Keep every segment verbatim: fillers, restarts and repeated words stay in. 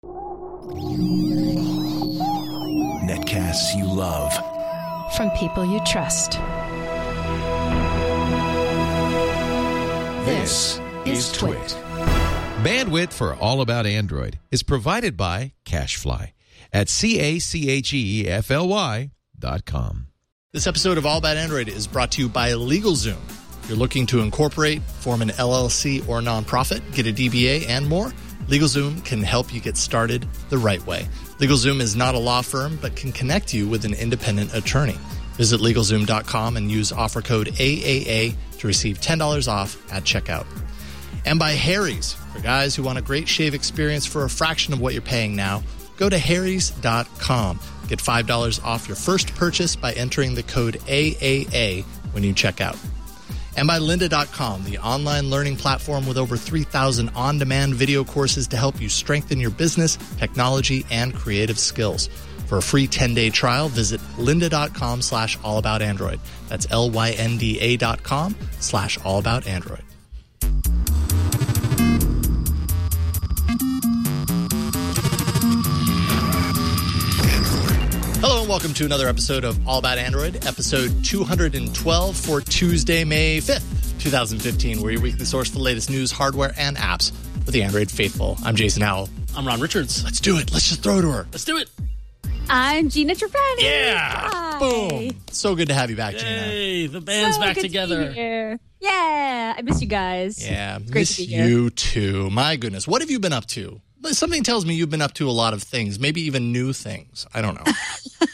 Netcasts you love. From people you trust. This is Twit. Bandwidth for All About Android is provided by CacheFly at C A C H E F L Y dot com. This episode of All About Android is brought to you by LegalZoom. If you're looking to incorporate, form an L L C or nonprofit, get a D B A, and more, LegalZoom can help you get started the right way. LegalZoom is not a law firm, but can connect you with an independent attorney. Visit LegalZoom dot com and use offer code A A A to receive ten dollars off at checkout. And by Harry's. For guys who want a great shave experience for a fraction of what you're paying now, go to Harry's dot com. Get five dollars off your first purchase by entering the code A A A when you check out. And by Lynda dot com, the online learning platform with over three thousand on-demand video courses to help you strengthen your business, technology, and creative skills. For a free ten-day trial, visit Lynda dot com slash allaboutandroid. That's L Y N D A dot com slash allaboutandroid. Hello and welcome to another episode of All About Android, episode two hundred twelve for Tuesday, May fifth, twenty fifteen. We're your weekly source for the latest news, hardware, and apps for the Android faithful. I'm Jason Howell. I'm Ron Richards. Let's do it. Let's just throw it to her. Let's do it. I'm Gina Trapani. Yeah. Hi. Boom. So good to have you back, Gina. Hey, the band's So back good together. To be here. Yeah, I miss you guys. Yeah, It's great miss to be here. you too. My goodness. What have you been up to? Something tells me you've been up to a lot of things, maybe even new things. I don't know.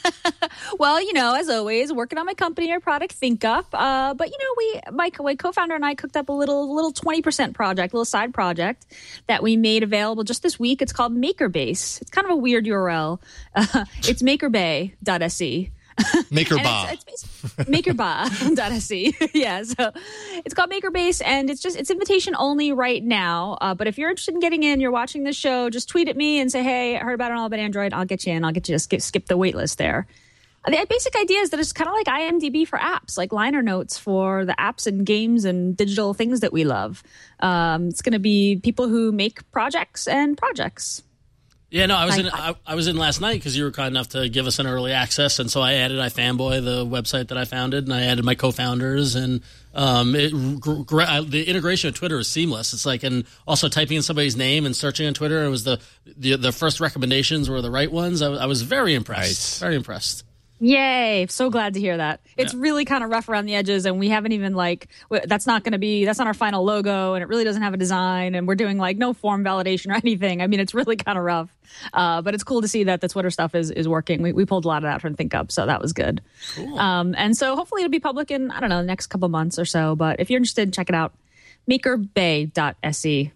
Well, you know, as always, working on my company or product ThinkUp. Uh, but you know, we, my, my co-founder and I cooked up a little, little twenty percent project, little side project that we made available just this week. It's called MakerBase. It's kind of a weird U R L. Uh, it's makerbay dot S E. MakerBa. It's, it's makerba dot S E. Yeah, so it's called MakerBase, and it's just it's invitation only right now. Uh, but if you're interested in getting in, you're watching this show, just tweet at me and say, "Hey, I heard about it all about Android. I'll get you in. I'll get you to skip, skip the wait list there." The basic idea is that it's kind of like I M D B for apps, like liner notes for the apps and games and digital things that we love. Um, it's going to be people who make projects and projects. Yeah, no, I was Like- in. I, I was in last night because you were kind enough to give us an early access, and so I added iFanboy, the website that I founded, and I added my co-founders, and um, it, gr- gr- I, the integration of Twitter is seamless. It's like, and also typing in somebody's name and searching on Twitter. It was the the, the first recommendations were the right ones. I, was- I was very impressed. Nice. Very impressed. Yay. So glad to hear that. It's Yeah. really kind of rough around the edges, and we haven't even like, w- that's not going to be, that's not our final logo, and it really doesn't have a design, and we're doing like no form validation or anything. I mean, it's really kind of rough. Uh, but it's cool to see that the Twitter stuff is, is working. We, we pulled a lot of that from ThinkUp, so that was good. Cool. Um, and so hopefully it'll be public in, I don't know, the next couple months or so. But if you're interested, check it out. makerbay dot S E.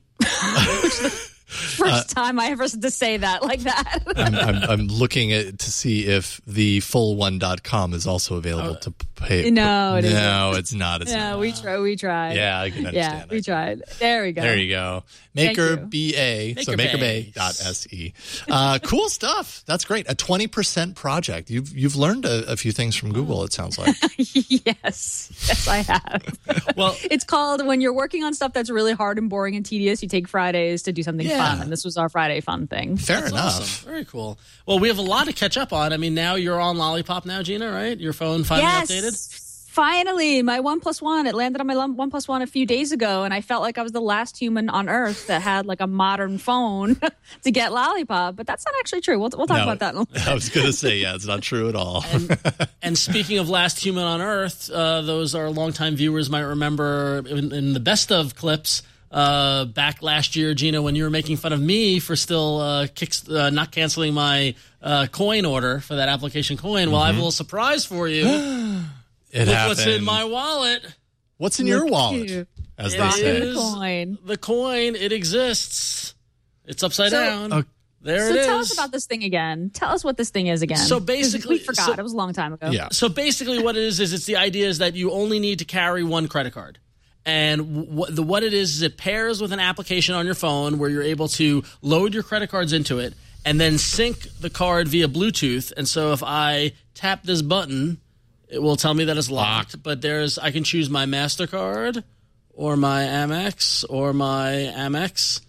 First time I ever had to say that like that. I'm, I'm, I'm looking at to see if the full one dot com is also available to pay. No, it no, it's not. It's Yeah, not. we try. We tried. Yeah, I can Yeah, understand. we tried. There we go. There you go. Thank Maker you. B A. So Makerbay. makerbay dot S E. Uh, cool stuff. That's great. A twenty percent project. You've you've learned a, a few things from Google, it sounds like. Yes. Yes, I have. Well, It's called when you're working on stuff that's really hard and boring and tedious, you take Fridays to do something Yeah. fun. And this was our Friday fun thing. Fair that's enough. awesome. Very cool. Well, we have a lot to catch up on. I mean, now you're on Lollipop now, Gina, right? Your phone finally yes. updated? Finally, my One Plus One. It landed on my One Plus One a few days ago, and I felt like I was the last human on Earth that had like a modern phone to get Lollipop. But that's not actually true. We'll, we'll talk No, about that in a little bit. I was going to say, yeah, it's not true at all. And, and speaking of last human on Earth, uh, those our longtime viewers might remember in, in the best of clips uh, back last year, Gina, when you were making fun of me for still uh, kicks, uh, not canceling my uh, coin order for that application coin. Well, I have a little surprise for you. It Look happened. what's in my wallet. What's in your Look at wallet? you. As It they say. is Coin. the coin. It exists. It's upside So- down. Okay. There So it is. tell us about this thing again. Tell us what this thing is again. So 'Cause basically- we forgot. so- it was a long time ago. Yeah. So basically, what it is is it's the idea is that you only need to carry one credit card, and what the what it is is it pairs with an application on your phone where you're able to load your credit cards into it and then sync the card via Bluetooth. And so if I tap this button, it will tell me that it's locked. But there's I can choose my MasterCard or my Amex or my Amex.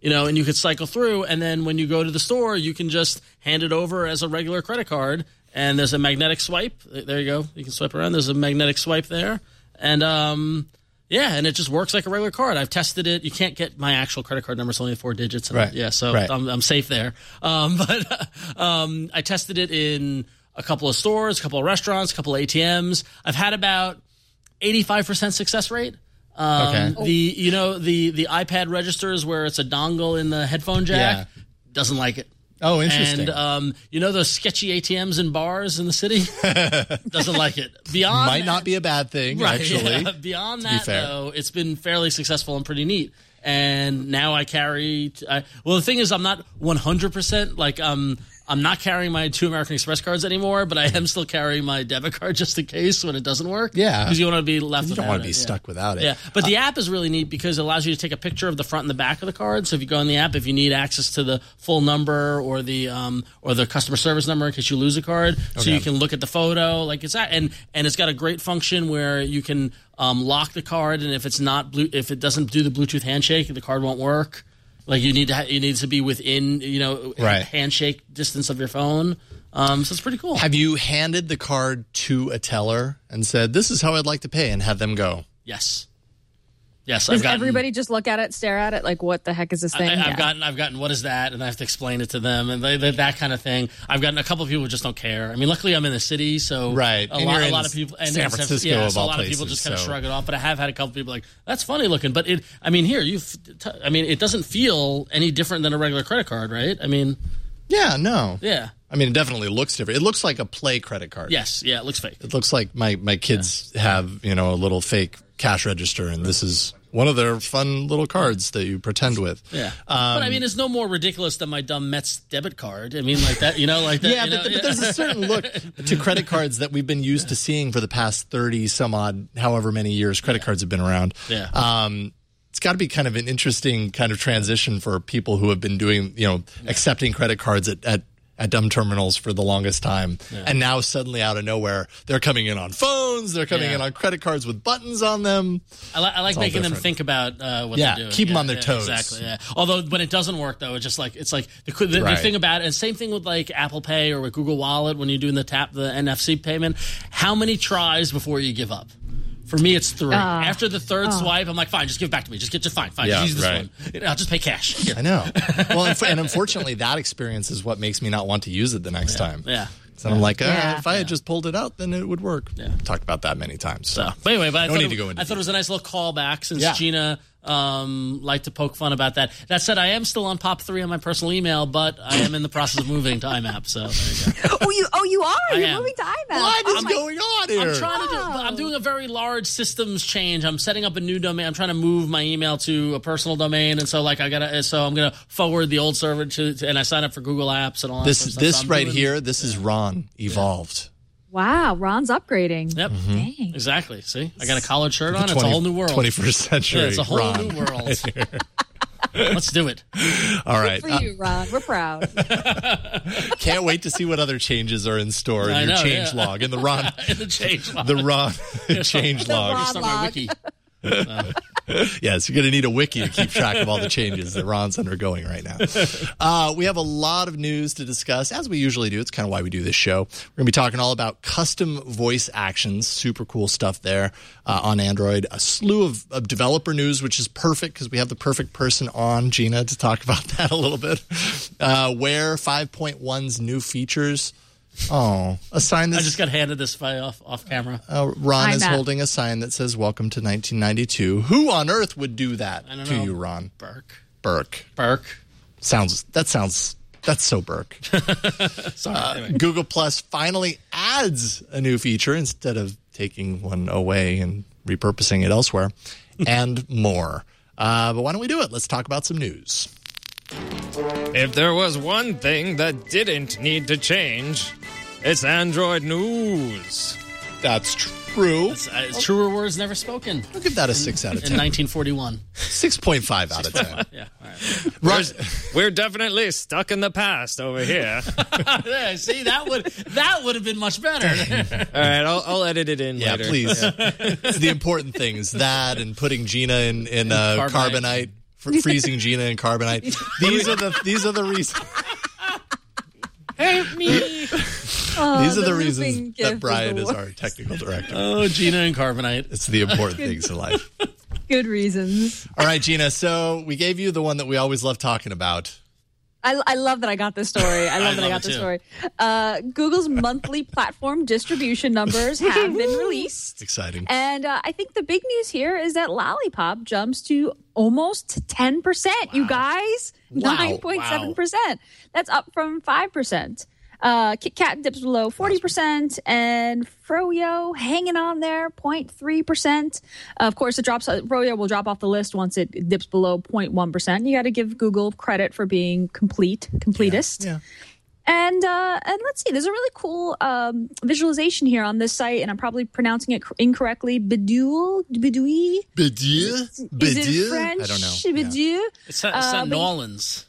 You know, and you could cycle through, and then when you go to the store, you can just hand it over as a regular credit card, and there's a magnetic swipe. There you go. You can swipe around. There's a magnetic swipe there, and um, yeah, and it just works like a regular card. I've tested it. You can't get my actual credit card number. It's only four digits. And right. Yeah, so right. I'm, I'm safe there. Um, but um, I tested it in a couple of stores, a couple of restaurants, a couple of A T Ms. I've had about eighty-five percent success rate. Um, Okay. The you know the the iPad registers where it's a dongle in the headphone jack doesn't like it. Oh, interesting. And um, you know those sketchy A T Ms and bars in the city doesn't like it. Beyond Might not be a bad thing, right, actually. yeah. Beyond to be that, fair. though, it's been fairly successful and pretty neat. And now I carry. T- I, well, the thing is, I'm not one hundred percent like um. I'm not carrying my two American Express cards anymore, but I am still carrying my debit card just in case when it doesn't work. Yeah. Because you want to be left You without don't want to be it, yeah. stuck without it. Yeah, but the app is really neat because it allows you to take a picture of the front and the back of the card. So if you go in the app, if you need access to the full number or the um, or the customer service number in case you lose a card, so Okay. you can look at the photo. Like it's that, and and it's got a great function where you can um, lock the card, and if it's not blue, if it doesn't do the Bluetooth handshake, the card won't work. Like you need to ha- you need to be within you know Right. handshake distance of your phone. Um, so it's pretty cool. Have you handed the card to a teller and said, "This is how I'd like to pay," and have them go? Yes. Yes, Does I've gotten, everybody just look at it, stare at it, like, what the heck is this thing? I, I've Yeah. gotten, I've gotten, what is that? And I have to explain it to them, and they, they, that kind of thing. I've gotten a couple of people who just don't care. I mean, luckily I'm in the city, so Right. a And lot, you're a in lot of people, and San and Francisco yeah, of so all a lot of people places, just kind of so- shrug it off. But I have had a couple of people like, that's funny looking, but it, I mean, here you, I mean, it doesn't feel any different than a regular credit card, right? I mean, Yeah, no. yeah, I mean, it definitely looks different. It looks like a Play credit card. yes, yeah, it looks fake. It looks like my, my kids have, you know, a little fake cash register, and this is one of their fun little cards that you pretend with. Yeah, Um, but I mean, it's no more ridiculous than my dumb Mets debit card. I mean, like that, you know, like that. Yeah, you but, know, but there's a certain look to credit cards that we've been used to seeing for the past thirty some odd, however many years credit cards have been around. Yeah. Um, it's got to be kind of an interesting kind of transition for people who have been doing, you know, accepting credit cards at, at, at dumb terminals for the longest time. And now suddenly out of nowhere, they're coming in on phones, they're coming Yeah. in on credit cards with buttons on them. I, li- I like all making them different. think about uh, what Yeah, they're doing. keep 'em Yeah, on their yeah, toes. Exactly. Yeah. Although when it doesn't work, though, it's just like it's like the, the, the Right. thing about it. And same thing with like Apple Pay or with Google Wallet when you're doing the tap the N F C payment. How many tries before you give up? For me, it's three. Ah. After the third swipe, I'm like, fine, just give it back to me. Just get just fine, fine. Yeah, just use this right. one. I'll just pay cash. Here. I know. Well, and, and unfortunately, that experience is what makes me not want to use it the next time. Yeah. So I'm like, ah, Yeah. if I had just pulled it out, then it would work. Yeah. Talked about that many times. So, So, but anyway, but I, No thought need it, to go into I thought it was a nice little callback since Yeah. Gina um, liked to poke fun about that. That said, I am still on Pop three on my personal email, but I am in the process of moving to I M A P. So there you go. Oh, you, oh, you are? I You're am. moving to I M A P. what Oh is my- going on here? I'm trying to do. I'm doing a very large systems change. I'm setting up a new domain. I'm trying to move my email to a personal domain, and so like I gotta. So I'm gonna forward the old server to, to and I sign up for Google Apps and all that this sort of stuff. this So I'm right doing- here, this is Ron evolved. Wow, Ron's upgrading. Yep, Dang. exactly. See, I got a collared shirt on. It's a twenty whole new world. twenty-first century. Yeah, it's a whole Ron. new world. Let's do it. All right. For you, Ron. We're proud. Uh, can't wait to see what other changes are in store in I your know, change yeah. log in the Ron In the change log. the Ron change The log. Ron- Start my log. wiki. Yes, you're going to need a wiki to keep track of all the changes that Ron's undergoing right now. Uh, we have a lot of news to discuss, as we usually do. It's kind of why we do this show. We're going to be talking all about custom voice actions. Super cool stuff there uh, on Android. A slew of, of developer news, which is perfect because we have the perfect person on, Gina, to talk about that a little bit. Uh, Wear five point one's new features. Oh, a sign I that's just got handed this file off off camera. Uh, Ron I'm is at- holding a sign that says "Welcome to nineteen ninety-two." Who on earth would do that I don't to know. you, Ron? Burke. Burke. Burke. Sounds that sounds that's so Burke. Sorry. Uh, anyway. Google Plus finally adds a new feature instead of taking one away and repurposing it elsewhere, and more. Uh, but why don't we do it? Let's talk about some news. If there was one thing that didn't need to change, it's Android news. That's true. It's, uh, it's truer words never spoken. I'll give that a six out of In ten. nineteen forty-one. Six point five out of ten. Yeah. All right. Ron, We're definitely stuck in the past over here. Yeah, see, that would that would have been much better. All right, I'll, I'll edit it in yeah, later. please. The important things that and putting Gina in in uh, Carbonite. Carbonite F- freezing Gina and Carbonite. These are the these are the reasons. Help me. Oh, These are the the roofing reasons gift that Brian the is our worst. technical director. Oh, Gina and Carbonite. It's the important things in life. Good reasons. All right, Gina. So we gave you the one that we always love talking about. I, I love that I got this story. I love I that I love got it this too. story. Uh, Google's monthly platform distribution numbers have been released. Exciting. And uh, I think the big news here is that Lollipop jumps to almost ten percent, you guys. Wow. nine point seven percent. That's up from five percent. Uh, Kit Kat dips below forty percent, and Froyo hanging on there, zero point three percent. Uh, of course, it drops. Uh, Froyo will drop off the list once it dips below zero point one percent. You got to give Google credit for being complete, completist. Yeah. And uh, and let's see, there's a really cool um, visualization here on this site, and I'm probably pronouncing it cr- incorrectly. Bidou, Bidouille. Badieu? Is it Badieu? French? I don't know. Yeah. Bidou. It's not, it's Uh, not but- New Orleans.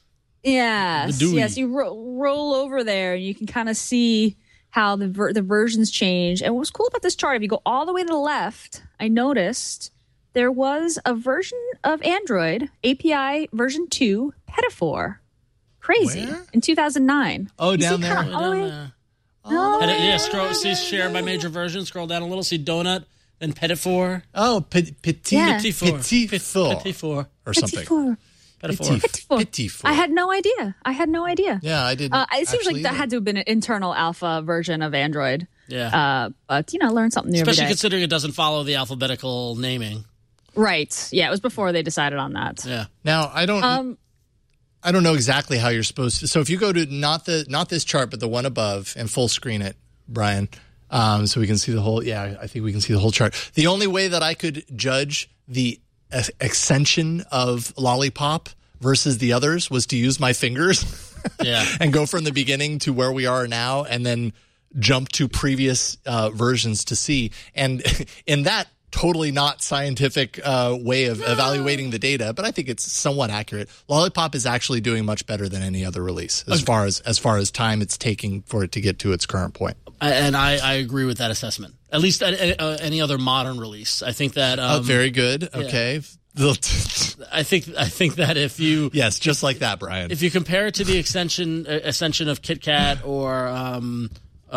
Yes, Bidouille. yes. You ro- roll over there, and you can kind of see how the ver- the versions change. And what was cool about this chart, if you go all the way to the left, I noticed there was a version of Android A P I version two, Petaphor. Crazy Where? in two thousand nine. Oh, You down see there. kinda all the Down way- there. all the And way it- yeah, down scroll. there. See, share by major version. Scroll down a little. See donut, then Petaphor. Oh, pe- petit, Yeah. Petit four. petit four Petit four. or something. Petaphor. Petaphor. Petaphor. Petit four. I had no idea. I had no idea. Yeah, I didn't. Uh, it seems actually like that either. had to have been an internal alpha version of Android. Yeah. Uh, but, you know, learn something new Especially every day. considering it doesn't follow the alphabetical naming. Right. Yeah, it was before they decided on that. Yeah. Now I don't. Um, I don't know exactly how you're supposed to. So if you go to not the not this chart, but the one above, and full screen it, Brian, um, so we can see the whole. Yeah, I think we can see the whole chart. The only way that I could judge the ex- extension of Lollipop versus the others was to use my fingers Yeah. and go from the beginning to where we are now, and then jump to previous uh, versions to see. And in that totally not scientific uh, way of evaluating the data, but I think it's somewhat accurate. Lollipop is actually doing much better than any other release as far as as far as time it's taking for it to get to its current point. I- and I, I agree with that assessment. At least uh, uh, any other modern release. I think that. Um, oh, very good. Okay. I think I think that if you Yes, just like that, Brian. if you compare it to the extension uh, ascension of Kit Kat or um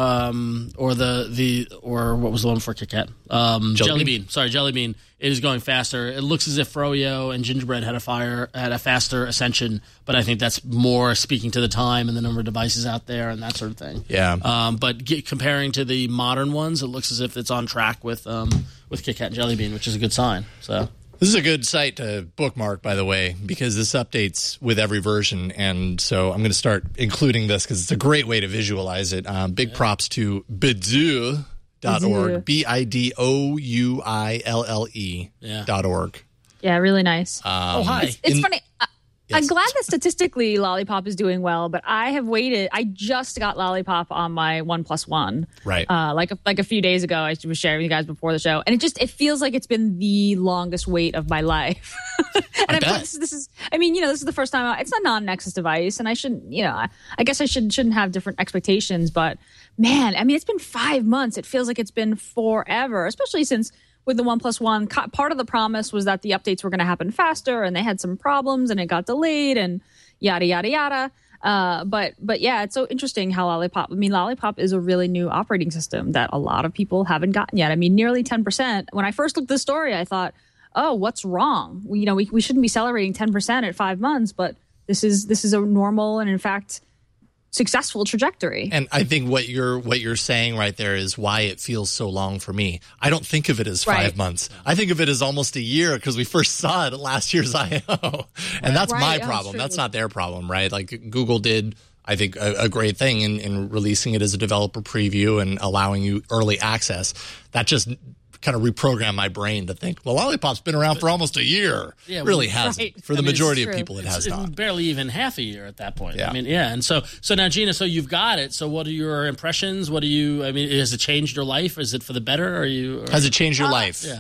um or the the or what was the one for Kit Kat um Jelly Jelly Bean? Bean. Sorry, Jelly Bean. It is going faster. It looks as if Froyo and Gingerbread had a fire had a faster ascension, but I think that's more speaking to the time and the number of devices out there and that sort of thing. Yeah. Um, but get, comparing to the modern ones, it looks as if it's on track with um with Kit Kat and Jelly Bean, which is a good sign. So. This is a good site to bookmark, by the way, because this updates with every version. And so I'm going to start including this because it's a great way to visualize it. Um, big props to bidou dot org, B I D O U I L L E Yeah. dot org. yeah, really nice. Oh, hi. It's in- funny. I, I'm glad that statistically Lollipop is doing well, but I have waited. I just got Lollipop on my One Plus One, Right. Uh, like a, like a few days ago. I was sharing with you guys before the show, and it just it feels like it's been the longest wait of my life. and I, bet. this, this is, I mean, you know, this is the first time I, it's a non-Nexus device, and I shouldn't, you know, I, I guess I should shouldn't have different expectations. But man, I mean, it's been five months. It feels like it's been forever, especially since. With the One Plus One, co- part of the promise was that the updates were going to happen faster, and they had some problems, and it got delayed, and yada yada yada. Uh, but but yeah, it's so interesting how Lollipop. I mean, Lollipop is a really new operating system that a lot of people haven't gotten yet. I mean, nearly ten percent. When I first looked at the story, I thought, oh, what's wrong? We, you know, we we shouldn't be celebrating ten percent at five months, but this is this is a normal and in fact successful trajectory. And I think what you're what you're saying right there is why it feels so long for me. I don't think of it as five Right. months. I think of it as almost a year because we first saw it at last year's I O, and that's Right. my Oh, problem. true. That's not their problem, right? Like Google did, I think, a, a great thing in, in releasing it as a developer preview and allowing you early access. That just kind of reprogrammed my brain to think, well, Lollipop's been around for almost a year. Yeah, really well, hasn't. right. For the I mean, it's majority of true. people, it has It's not. barely even half a year at that point. Yeah. I mean, yeah. And so, so now, Gina, so you've got it. So, what are your impressions? What do you? I mean, has it changed your life? Is it for the better? Or are you? Or, Has it changed your life? yeah.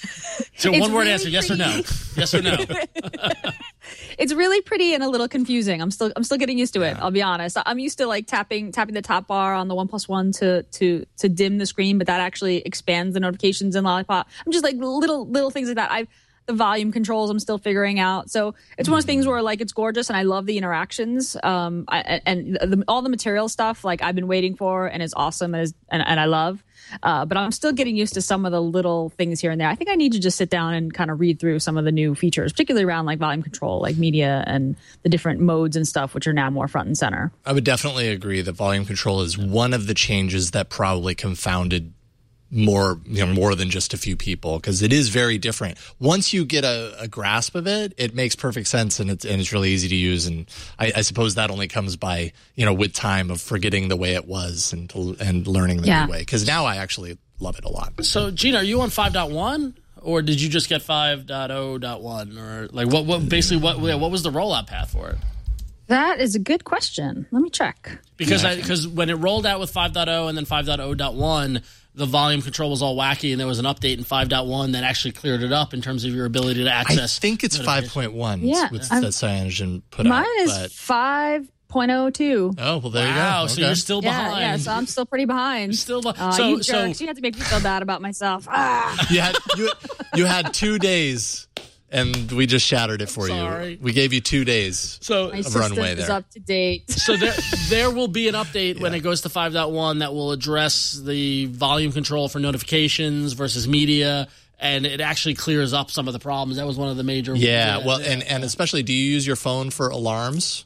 So, It's one word really answer: yes or no? pretty. Yes or no? It's really pretty and a little confusing. I'm still I'm still getting used to it. I'll be honest. I'm used to like tapping tapping the top bar on the One Plus One to to to dim the screen, but that actually expands the notifications in Lollipop. I'm just like little little things like that. I've the volume controls I'm still figuring out. So it's one of those things where like it's gorgeous and I love the interactions. Um, I, and the, all the material stuff like I've been waiting for and is awesome and, is, and, and I love. Uh, but I'm still getting used to some of the little things here and there. I think I need to just sit down and kind of read through some of the new features, particularly around like volume control, like media and the different modes and stuff, which are now more front and center. I would definitely agree that volume control is one of the changes that probably confounded more, you know, more than just a few people, because it is very different. Once you get a, a grasp of it, it makes perfect sense, and it's and it's really easy to use. And I, I suppose that only comes by, you know, with time of forgetting the way it was and and learning the yeah. new way. Because now I actually love it a lot. So, Gina, are you on five point one, or did you just get five point oh point one, or like what? What basically what? What was the rollout path for it? That is a good question. Let me check. Because I, because when it rolled out with five point oh and then five point oh point one, the volume control was all wacky, and there was an update in five point one that actually cleared it up in terms of your ability to access. I think it's five point one yeah, with I'm, that Cyanogen put mine out. Mine is but... five point oh two. Oh, well, there wow, you go. Wow, okay. so you're still behind. Yeah, yeah, so I'm still pretty behind. You're still behind. Uh, so, you so jerks, you have to make me feel bad about myself. Ah. You had you, you had two days, and we just shattered it for Sorry. you. We gave you two days so, My of system runway is there. up to date. So there, there will be an update yeah. when it goes to five point one that will address the volume control for notifications versus media, and it actually clears up some of the problems. That was one of the major. Yeah, yeah well, yeah. and, and especially, do you use your phone for alarms?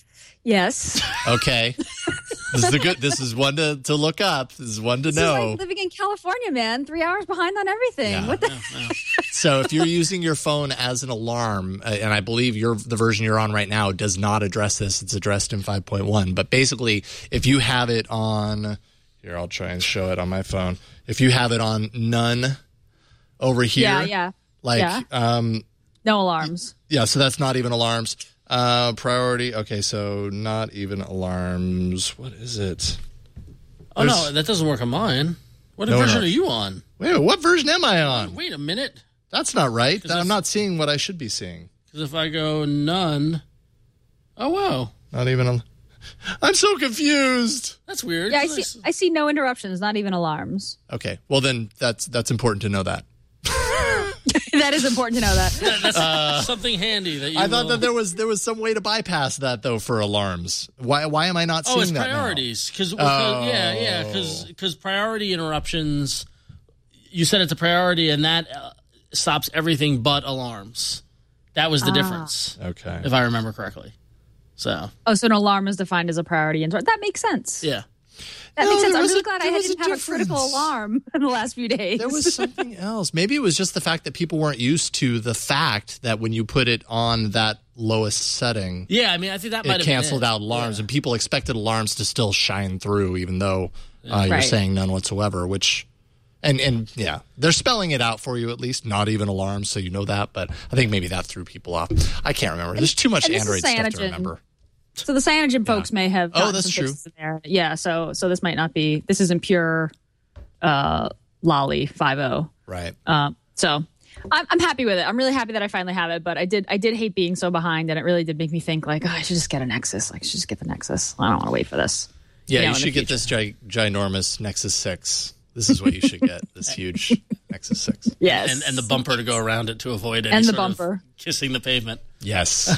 Yes. Okay. This is the good. This is one to, to look up. This is one to This know. is like living in California, man. Three hours behind on everything. Yeah. What the? Yeah, yeah. So if you're using your phone as an alarm, uh, and I believe your the version you're on right now does not address this. It's addressed in five point one. But basically, if you have it on, here, I'll try and show it on my phone. If you have it on none over here, Yeah, yeah. like, Yeah. um, No alarms. yeah, so that's not even alarms. Uh, priority. Okay, so not even alarms. What is it? Oh There's- no, that doesn't work on mine. What No, version no. are you on? Wait, what version am I on? Wait a minute, That's not right. if- I'm not seeing what I should be seeing. because if I go none, oh wow, Not even. A, I'm so confused. that's weird. Yeah, I see. I see no interruptions. Not even alarms. Okay, well then that's that's important to know that. That is important to know that. That's something handy that you. I thought will- that there was there was some way to bypass that though for alarms. Why why am I not seeing Oh, it's that now? priorities. Because Oh. yeah, yeah, because priority interruptions. You set it to priority, and that uh, stops everything but alarms. That was the Ah. difference, Okay. if I remember correctly. So Oh, so an alarm is defined as a priority interrupt. That makes sense. yeah, That No, makes sense. there I'm was really a- glad I there was a didn't have a critical difference. alarm in the last few days. There was something else. Maybe it was just the fact that people weren't used to the fact that when you put it on that lowest setting, yeah. I mean, I think that might it have canceled been it. out alarms, Yeah. and people expected alarms to still shine through, even though uh, you're Right. saying none whatsoever. Which, and and yeah, they're spelling it out for you at least, not even alarms, so you know that. But I think maybe that threw people off. I can't remember. There's too much and this is Android stuff to Cyanogen. remember. So the Cyanogen folks may have Oh, gotten that's some true. fixes in there. Yeah, so so this might not be. This isn't pure uh, Lolly five point oh. Right. Um, so I'm, I'm happy with it. I'm really happy that I finally have it. But I did I did hate being so behind, and it really did make me think like, oh, I should just get a Nexus. Like, I should just get the Nexus. I don't want to wait for this. Yeah, you know, you in the should get future. this gi- ginormous Nexus six. This is what you should get. This huge Nexus six. Yes, and and the bumper to go around it to avoid any And the sort of bumper. kissing the pavement. Yes.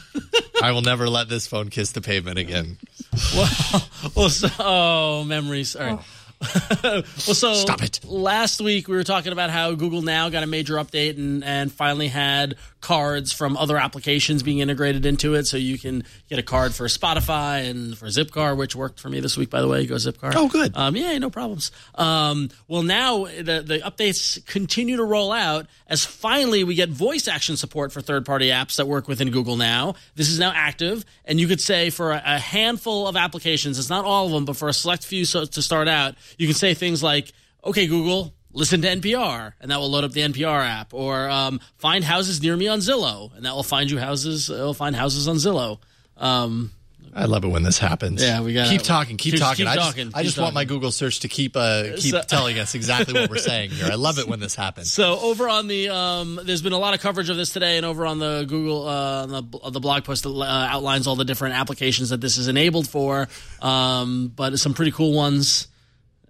I will never let this phone kiss the pavement again. Well, well so, oh, memories. All right. well, so Stop it. Last week we were talking about how Google Now got a major update and, and finally had cards from other applications being integrated into it, so you can get a card for Spotify and for Zipcar, which worked for me this week, by the way. Go Zipcar. Oh, good. Um, yeah, no problems. Um, well, now the, the updates continue to roll out as finally we get voice action support for third-party apps that work within Google Now. This is now active, and you could say for a, a handful of applications, it's not all of them, but for a select few so, to start out, you can say things like, okay, Google, listen to N P R, and that will load up the N P R app. Or um, find houses near me on Zillow, and that will find you houses. It'll find houses on Zillow. Um, I love it when this happens. Yeah, we gotta- keep talking, keep keep- talking. keep I just, talking, I keep just want my talking. Google search to keep uh, keep So- telling us exactly what we're saying here. I love it when this happens. So over on the, um, there's been a lot of coverage of this today, and over on the Google, uh, on the, the blog post that uh, outlines all the different applications that this is enabled for, um, but some pretty cool ones.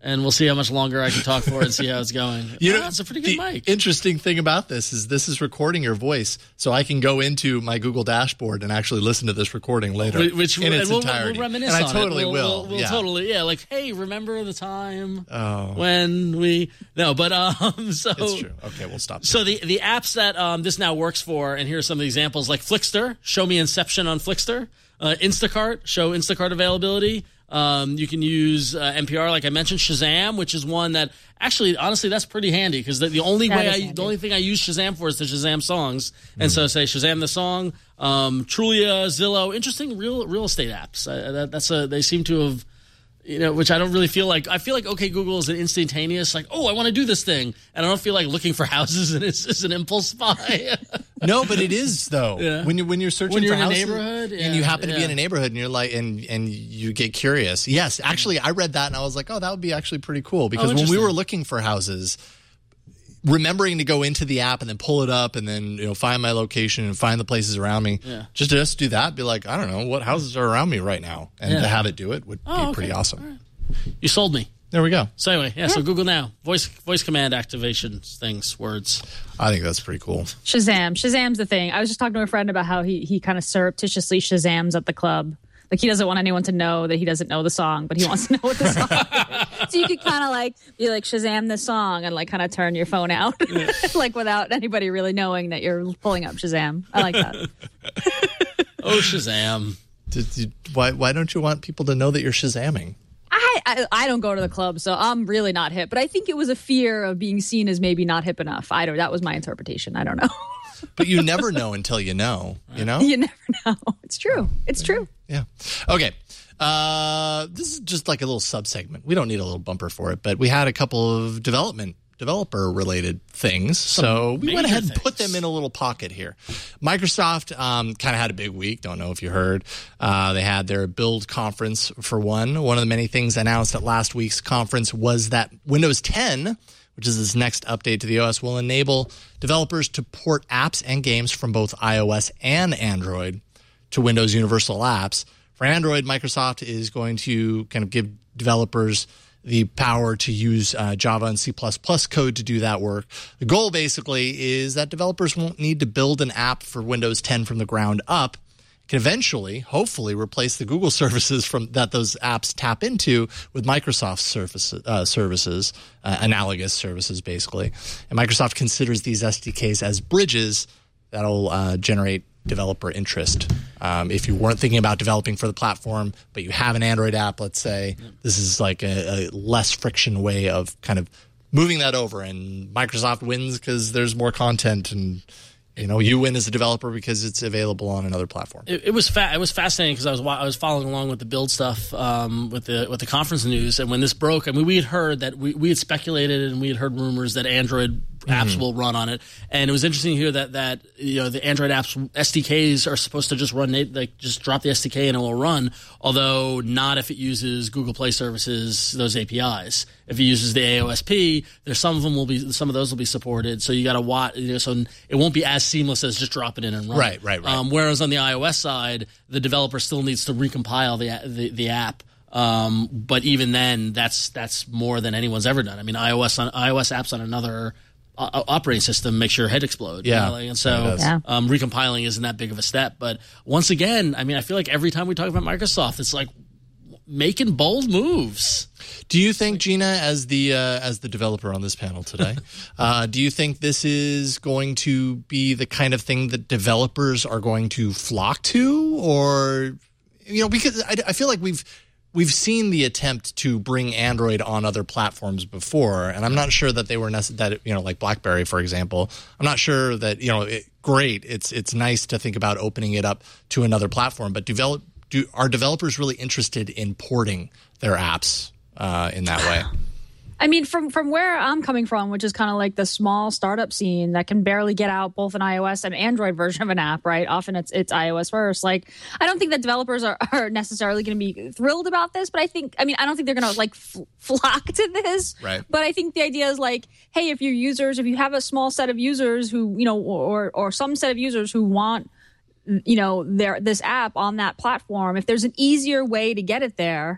and we'll see how much longer I can talk for it and see how it's going. You oh, know, that's a pretty good the mic. Interesting thing about this is this is recording your voice, so I can go into my Google dashboard and actually listen to this recording later, Which in its and we'll, entirety. we'll reminisce and I on totally it. We'll, will. We'll, we'll yeah. totally, yeah. Like, hey, remember the time Oh. when we? No, but um, so It's true. Okay, we'll stop. So the the apps that um, this now works for, and here are some of the examples: like Flickster, show me Inception on Flickster. Uh, Instacart, show Instacart availability. Um, you can use uh, N P R, like I mentioned. Shazam, which is one that actually, honestly, that's pretty handy because the, the only That way, is I, handy. the only thing I use Shazam for is to Shazam songs, and so say Shazam the song. Um, Trulia, Zillow, interesting real real estate apps. Uh, that, that's a they seem to have. You know, which I don't really feel like. I feel like OK Google is an instantaneous, like, oh, I want to do this thing, and I don't feel like looking for houses and it's just an impulse buy. No, but it is though. Yeah. When you when you're searching When you're for in a houses neighborhood, and you yeah, happen to be yeah. in a neighborhood and you're like and and you get curious. Yes, actually, I read that and I was like, oh, that would be actually pretty cool because when we interesting. were looking for houses, remembering to go into the app and then pull it up and then you know find my location and find the places around me. Yeah. Just to just do that, be like, I don't know what houses are around me right now, and Yeah. to have it do it would Oh, be okay. pretty awesome. All right. You sold me. There we go. So anyway, yeah, so Google Now. Voice voice command activations, things, words. I think that's pretty cool. Shazam. Shazam's the thing. I was just talking to a friend about how he he kind of surreptitiously Shazams at the club. Like he doesn't want anyone to know that he doesn't know the song, but he wants to know what the song is. So you could kind of like be like Shazam this song and like kind of turn your phone out, like without anybody really knowing that you're pulling up Shazam. I like that. Oh, Shazam. Did you, why why don't you want people to know that you're Shazamming? I, I I don't go to the club, so I'm really not hip. But I think it was a fear of being seen as maybe not hip enough. I don't. That was my interpretation. I don't know. But you never know until you know, you know? You never know. It's true. It's true. Yeah. Okay. Uh, this is just like a little sub-segment. We don't need a little bumper for it, but we had a couple of development developer-related things, so we went major ahead and put things. them in a little pocket here. Microsoft um, kind of had a big week. Don't know if you heard. Uh, they had their Build conference for one. One of the many things announced at last week's conference was that Windows ten, which is this next update to the O S, will enable developers to port apps and games from both iOS and Android to Windows Universal Apps. For Android, Microsoft is going to kind of give developers the power to use uh, Java and C plus plus code to do that work. The goal basically is that developers won't need to build an app for Windows ten from the ground up. Can eventually, hopefully, replace the Google services from that those apps tap into with Microsoft services, uh, services uh, analogous services, basically. And Microsoft considers these S D Ks as bridges that'll uh, generate developer interest. Um, if you weren't thinking about developing for the platform, but you have an Android app, let's say, this is like a, a less friction way of kind of moving that over. And Microsoft wins because there's more content, and you know you win as a developer because it's available on another platform. It, it was fa- it was fascinating because I was wa- I was following along with the build stuff um, with the with the conference news, and when this broke, I mean, we had heard that we, we had speculated and we had heard rumors that Android apps will run on it, and it was interesting to hear that that you know the Android apps S D Ks are supposed to just run like just drop the S D K and it will run, although not if it uses Google Play services, those A P Is. If it uses the A O S P, there's some of them will be some of those will be supported. So you got to watch, you know, so it won't be as seamless as just drop it in and run. Right, right, right. Um, whereas on the iOS side, the developer still needs to recompile the the, the app. Um, but even then, that's that's more than anyone's ever done. I mean, iOS on iOS apps on another uh, operating system makes your head explode. you Yeah. know, like, and Yeah, it so does. Yeah. um, recompiling isn't that big of a step. But once again, I mean, I feel like every time we talk about Microsoft, it's like making bold moves. Do you think, Gina, as the uh, as the developer on this panel today, uh, do you think this is going to be the kind of thing that developers are going to flock to, or you know, because I, I feel like we've we've seen the attempt to bring Android on other platforms before, and I'm not sure that they were necess- that you know, like BlackBerry, for example. I'm not sure that you know, it, great. It's it's nice to think about opening it up to another platform, but develop do are developers really interested in porting their apps uh, in that way? I mean, from from where I'm coming from, which is kind of like the small startup scene that can barely get out both an iOS and Android version of an app, right? Often it's it's iOS first. Like, I don't think that developers are, are necessarily going to be thrilled about this, but I think, I mean, I don't think they're going to like f- flock to this. Right. But I think the idea is like, hey, if your users, if you have a small set of users who, you know, or or some set of users who want, you know, their this app on that platform, if there's an easier way to get it there,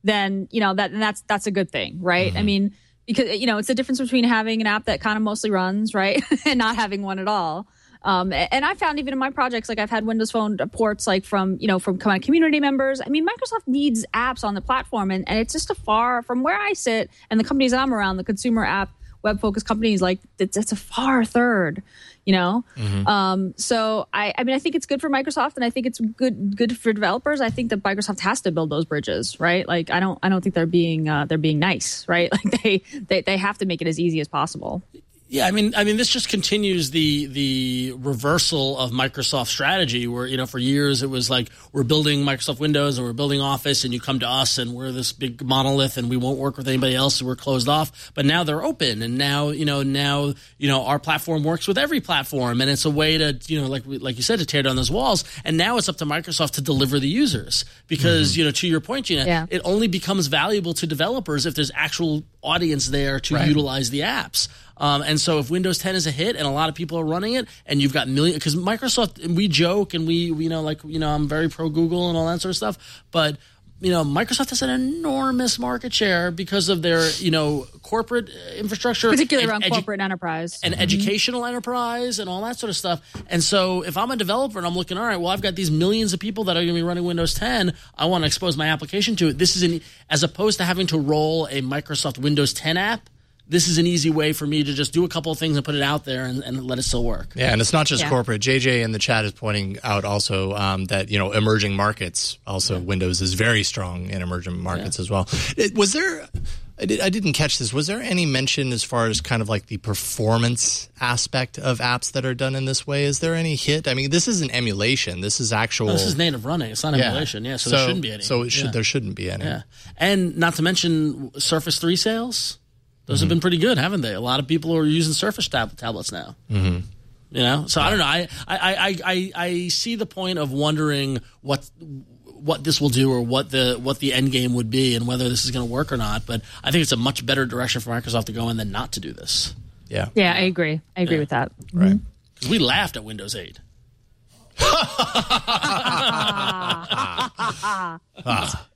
then you know that and that's that's a good thing, right? Mm-hmm. I mean, because you know it's the difference between having an app that kind of mostly runs, right, and not having one at all. Um, and I found even in my projects, like I've had Windows Phone ports, like from you know from kind of community members. I mean, Microsoft needs apps on the platform, and, and it's just a far from where I sit and the companies I'm around, the consumer app web focused companies, like it's, it's a far third. You know, mm-hmm. um, so I, I mean, I think it's good for Microsoft, and I think it's good good for developers. I think that Microsoft has to build those bridges, right? Like, I don't, I don't think they're being uh, they're being nice, right? Like they, they they have to make it as easy as possible. Yeah, I mean, I mean, this just continues the the reversal of Microsoft's strategy, where you know, for years it was like we're building Microsoft Windows and we're building Office, and you come to us and we're this big monolith and we won't work with anybody else, so we're closed off. But now they're open, and now you know, now you know, our platform works with every platform, and it's a way to you know, like like you said, to tear down those walls. And now it's up to Microsoft to deliver the users, because mm-hmm. you know, to your point, Gina, yeah. it only becomes valuable to developers if there's actual audience there to right. utilize the apps. Um, and so if Windows ten is a hit and a lot of people are running it, and you've got million, because Microsoft, and we joke and we, we, you know, like, you know, I'm very pro Google and all that sort of stuff, but, you know, Microsoft has an enormous market share because of their, you know, corporate infrastructure. Particularly and around edu- corporate and enterprise. And mm-hmm. educational enterprise and all that sort of stuff. And so if I'm a developer and I'm looking, all right, well, I've got these millions of people that are going to be running Windows ten. I want to expose my application to it. This is an, as opposed to having to roll a Microsoft Windows ten app, this is an easy way for me to just do a couple of things and put it out there and, and let it still work. Yeah, and it's not just yeah. corporate. J J in the chat is pointing out also um, that, you know, emerging markets, also yeah. Windows is very strong in emerging markets yeah. as well. It, was there, I, did, I didn't catch this, was there any mention as far as kind of like the performance aspect of apps that are done in this way? Is there any hit? I mean, this isn't emulation. This is actual. No, this is native running. It's not yeah. emulation. Yeah, so, so there shouldn't be any. So it should, yeah. there shouldn't be any. Yeah. And not to mention Surface three sales. Those mm-hmm. have been pretty good, haven't they? A lot of people are using Surface tab- tablets now. Mm-hmm. You know, so yeah. I don't know. I, I, I, I, I see the point of wondering what what this will do, or what the what the end game would be, and whether this is going to work or not. But I think it's a much better direction for Microsoft to go in than not to do this. Yeah, yeah, I agree. I agree yeah. with that. Right? Because we laughed at Windows eight. ah.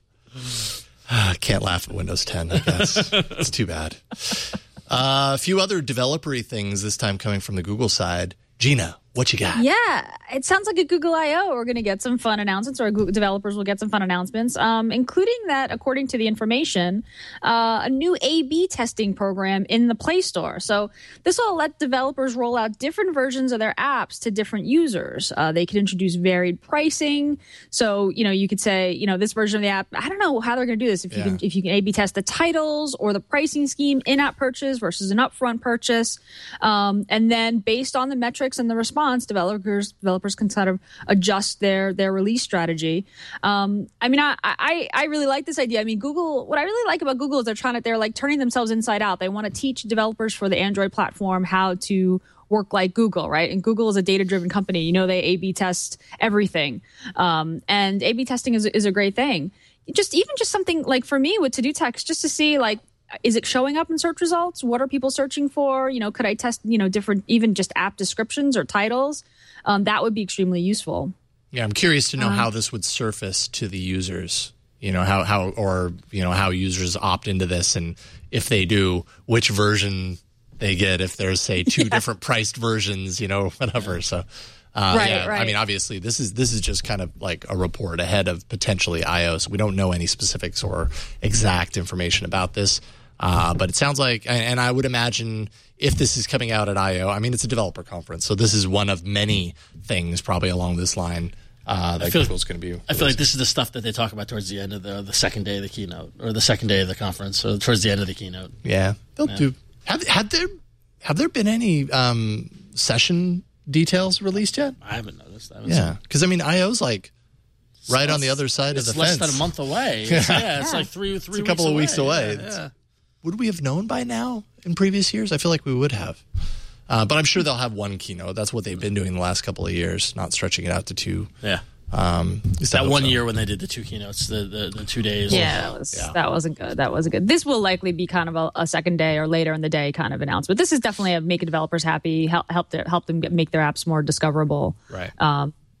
Can't laugh at Windows ten, I guess. It's too bad. Uh, a few other developer-y things this time coming from the Google side. Gina, what you got? Yeah, it sounds like at Google I O we're going to get some fun announcements, or Google developers will get some fun announcements, um, including that, according to the information, uh, a new A B testing program in the Play Store. So this will let developers roll out different versions of their apps to different users. Uh, they could introduce varied pricing. So, you know, you could say, you know, this version of the app, I don't know how they're going to do this. If you yeah. can, if you can A B test the titles or the pricing scheme, in-app purchase versus an upfront purchase. Um, and then based on the metrics and the response, developers developers can sort of adjust their their release strategy. Um, I mean, I, I I really like this idea. I mean, Google. What I really like about Google is they're trying to they're like turning themselves inside out. They want to teach developers for the Android platform how to work like Google, right? And Google is a data-driven company. You know, they A B test everything, um, and A B testing is is a great thing. Just even just something like for me with To-Do Text, just to see like, is it showing up in search results? What are people searching for? You know, could I test, you know, different, even just app descriptions or titles? Um, that would be extremely useful. Yeah, I'm curious to know um, how this would surface to the users. You know, how, how, or, you know, how users opt into this, and if they do, which version they get, if there's, say, two yeah. different priced versions, you know, whatever. So, uh, right, yeah, right. I mean, obviously, this is this is just kind of like a report ahead of potentially I O, so we don't know any specifics or exact information about this. Uh, but it sounds like, and I would imagine if this is coming out at I O, I mean, it's a developer conference, so this is one of many things probably along this line uh, that Google's going to be. I feel like this is the stuff that they talk about towards the end of the the second day of the keynote, or the second day of the conference, or towards the end of the keynote. Yeah, they'll yeah. do. Have, have there have there been any um, session details released yet? I haven't noticed. I haven't yeah, because I mean, I O's like right it's on the other side of the less fence. Less than a month away. It's, yeah, it's like three three. It's a couple of weeks away. away. Yeah, yeah. Would we have known by now in previous years? I feel like we would have. Uh, but I'm sure they'll have one keynote. That's what they've been doing the last couple of years, not stretching it out to two. Yeah. Um, that one so. year when they did the two keynotes, the, the, the two days. Yeah, that, was, yeah. that wasn't good. That wasn't good. This will likely be kind of a, a second day or later in the day kind of announcement. This is definitely a make developers happy, help help, their, help them get, make their apps more discoverable. Right. Um,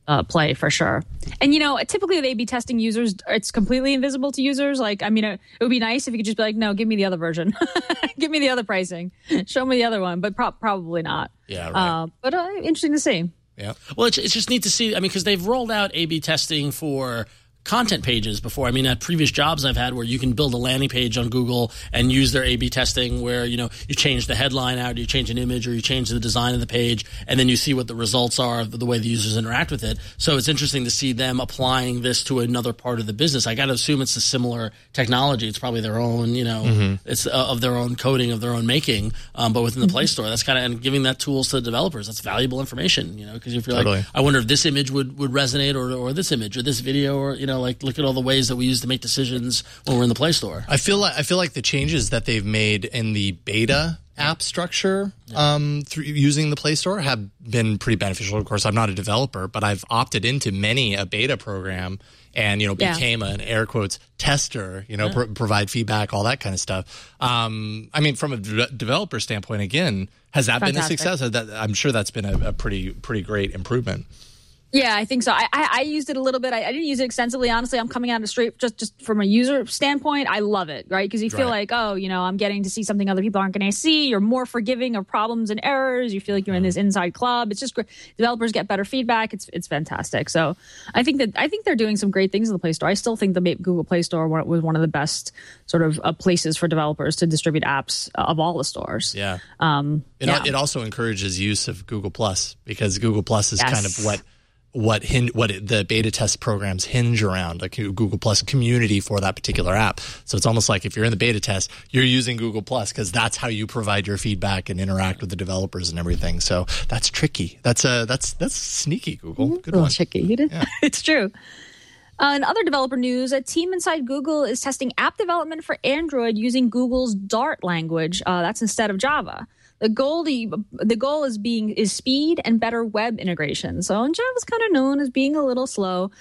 uh, play for sure. And, you know, typically with A B testing users, it's completely invisible to users. Like, I mean, it, it would be nice if you could just be like, no, give me the other version. Give me the other pricing. Show me the other one, but pro- probably not. Yeah, right. Uh, but uh, interesting to see. Yeah. Well, it's, it's just neat to see. I mean, because they've rolled out A B testing for content pages before. I mean, at previous jobs I've had where you can build a landing page on Google and use their A B testing where, you know, you change the headline out, you change an image, or you change the design of the page, and then you see what the results are of the way the users interact with it. So it's interesting to see them applying this to another part of the business. I got to assume it's a similar technology. It's probably their own, you know, mm-hmm. it's uh, of their own coding, of their own making, um, but within the Play Store. That's kind of, and giving that tools to the developers, that's valuable information, you know, because if you're totally. like, I wonder if this image would, would resonate or, or this image or this video, or, you know, like look at all the ways that we use to make decisions when we're in the Play Store. I feel like I feel like the changes that they've made in the beta app structure um, through using the Play Store have been pretty beneficial. Of course, I'm not a developer, but I've opted into many a beta program and, you know, yeah. became an air quotes tester, you know, yeah. pro- provide feedback, all that kind of stuff. Um, I mean, from a de- developer standpoint, again, has that Fantastic. been a success? That, I'm sure that's been a, a pretty pretty great improvement. Yeah, I think so. I, I, I used it a little bit. I, I didn't use it extensively. Honestly, I'm coming at it straight just, just from a user standpoint. I love it, right? Because you feel right. like, oh, you know, I'm getting to see something other people aren't going to see. You're more forgiving of problems and errors. You feel like you're in this inside club. It's just great. Developers get better feedback. It's it's fantastic. So I think that I think they're doing some great things in the Play Store. I still think the Google Play Store was one of the best sort of uh, places for developers to distribute apps uh, of all the stores. Yeah. Um, it, yeah. it also encourages use of Google Plus because Google Plus is Yes. kind of what. what hin- what it, the beta test programs hinge around, like Google Plus community for that particular app. So it's almost like if you're in the beta test, you're using Google Plus because that's how you provide your feedback and interact with the developers and everything. So that's tricky. That's uh, that's that's sneaky, Google. Good a one. Tricky. Yeah. It's true. Uh, in other developer news, a team inside Google is testing app development for Android using Google's Dart language. Uh, that's instead of Java. The goal, the goal is being is speed and better web integration. So Java's kind of known as being a little slow.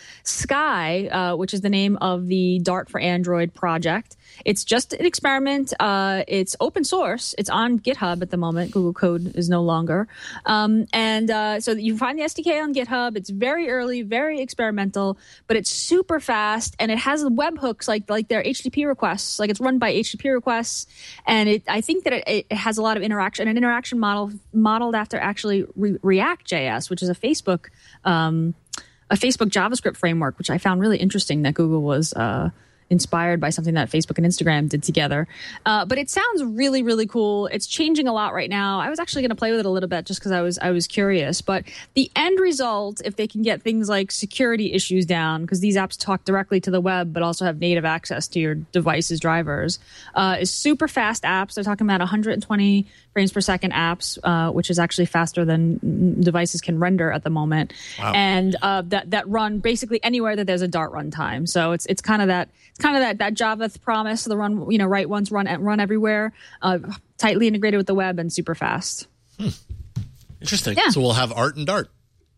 Sky, uh, which is the name of the Dart for Android project, it's just an experiment. Uh, it's open source. It's on GitHub at the moment. Google Code is no longer. Um, and uh, so you find the S D K on GitHub. It's very early, very experimental, but it's super fast, and it has webhooks like like their H T T P requests. Like it's run by H T T P requests, and it I think that it, it has a lot of interaction. An interaction model modeled after actually Re- React.js, which is a Facebook um, a Facebook JavaScript framework, which I found really interesting that Google was uh, inspired by something that Facebook and Instagram did together. Uh, but it sounds really, really cool. It's changing a lot right now. I was actually going to play with it a little bit just because I was I was curious. But the end result, if they can get things like security issues down, because these apps talk directly to the web but also have native access to your device's drivers, uh, is super fast apps. They're talking about one hundred twenty frames per second apps, uh, which is actually faster than devices can render at the moment. Wow. And uh, that that run basically anywhere that there's a Dart runtime. So it's it's kind of that it's kind of that that Java promise, the run you know write once, run run everywhere, uh, tightly integrated with the web and super fast. Hmm. Interesting. Yeah. So we'll have art and Dart,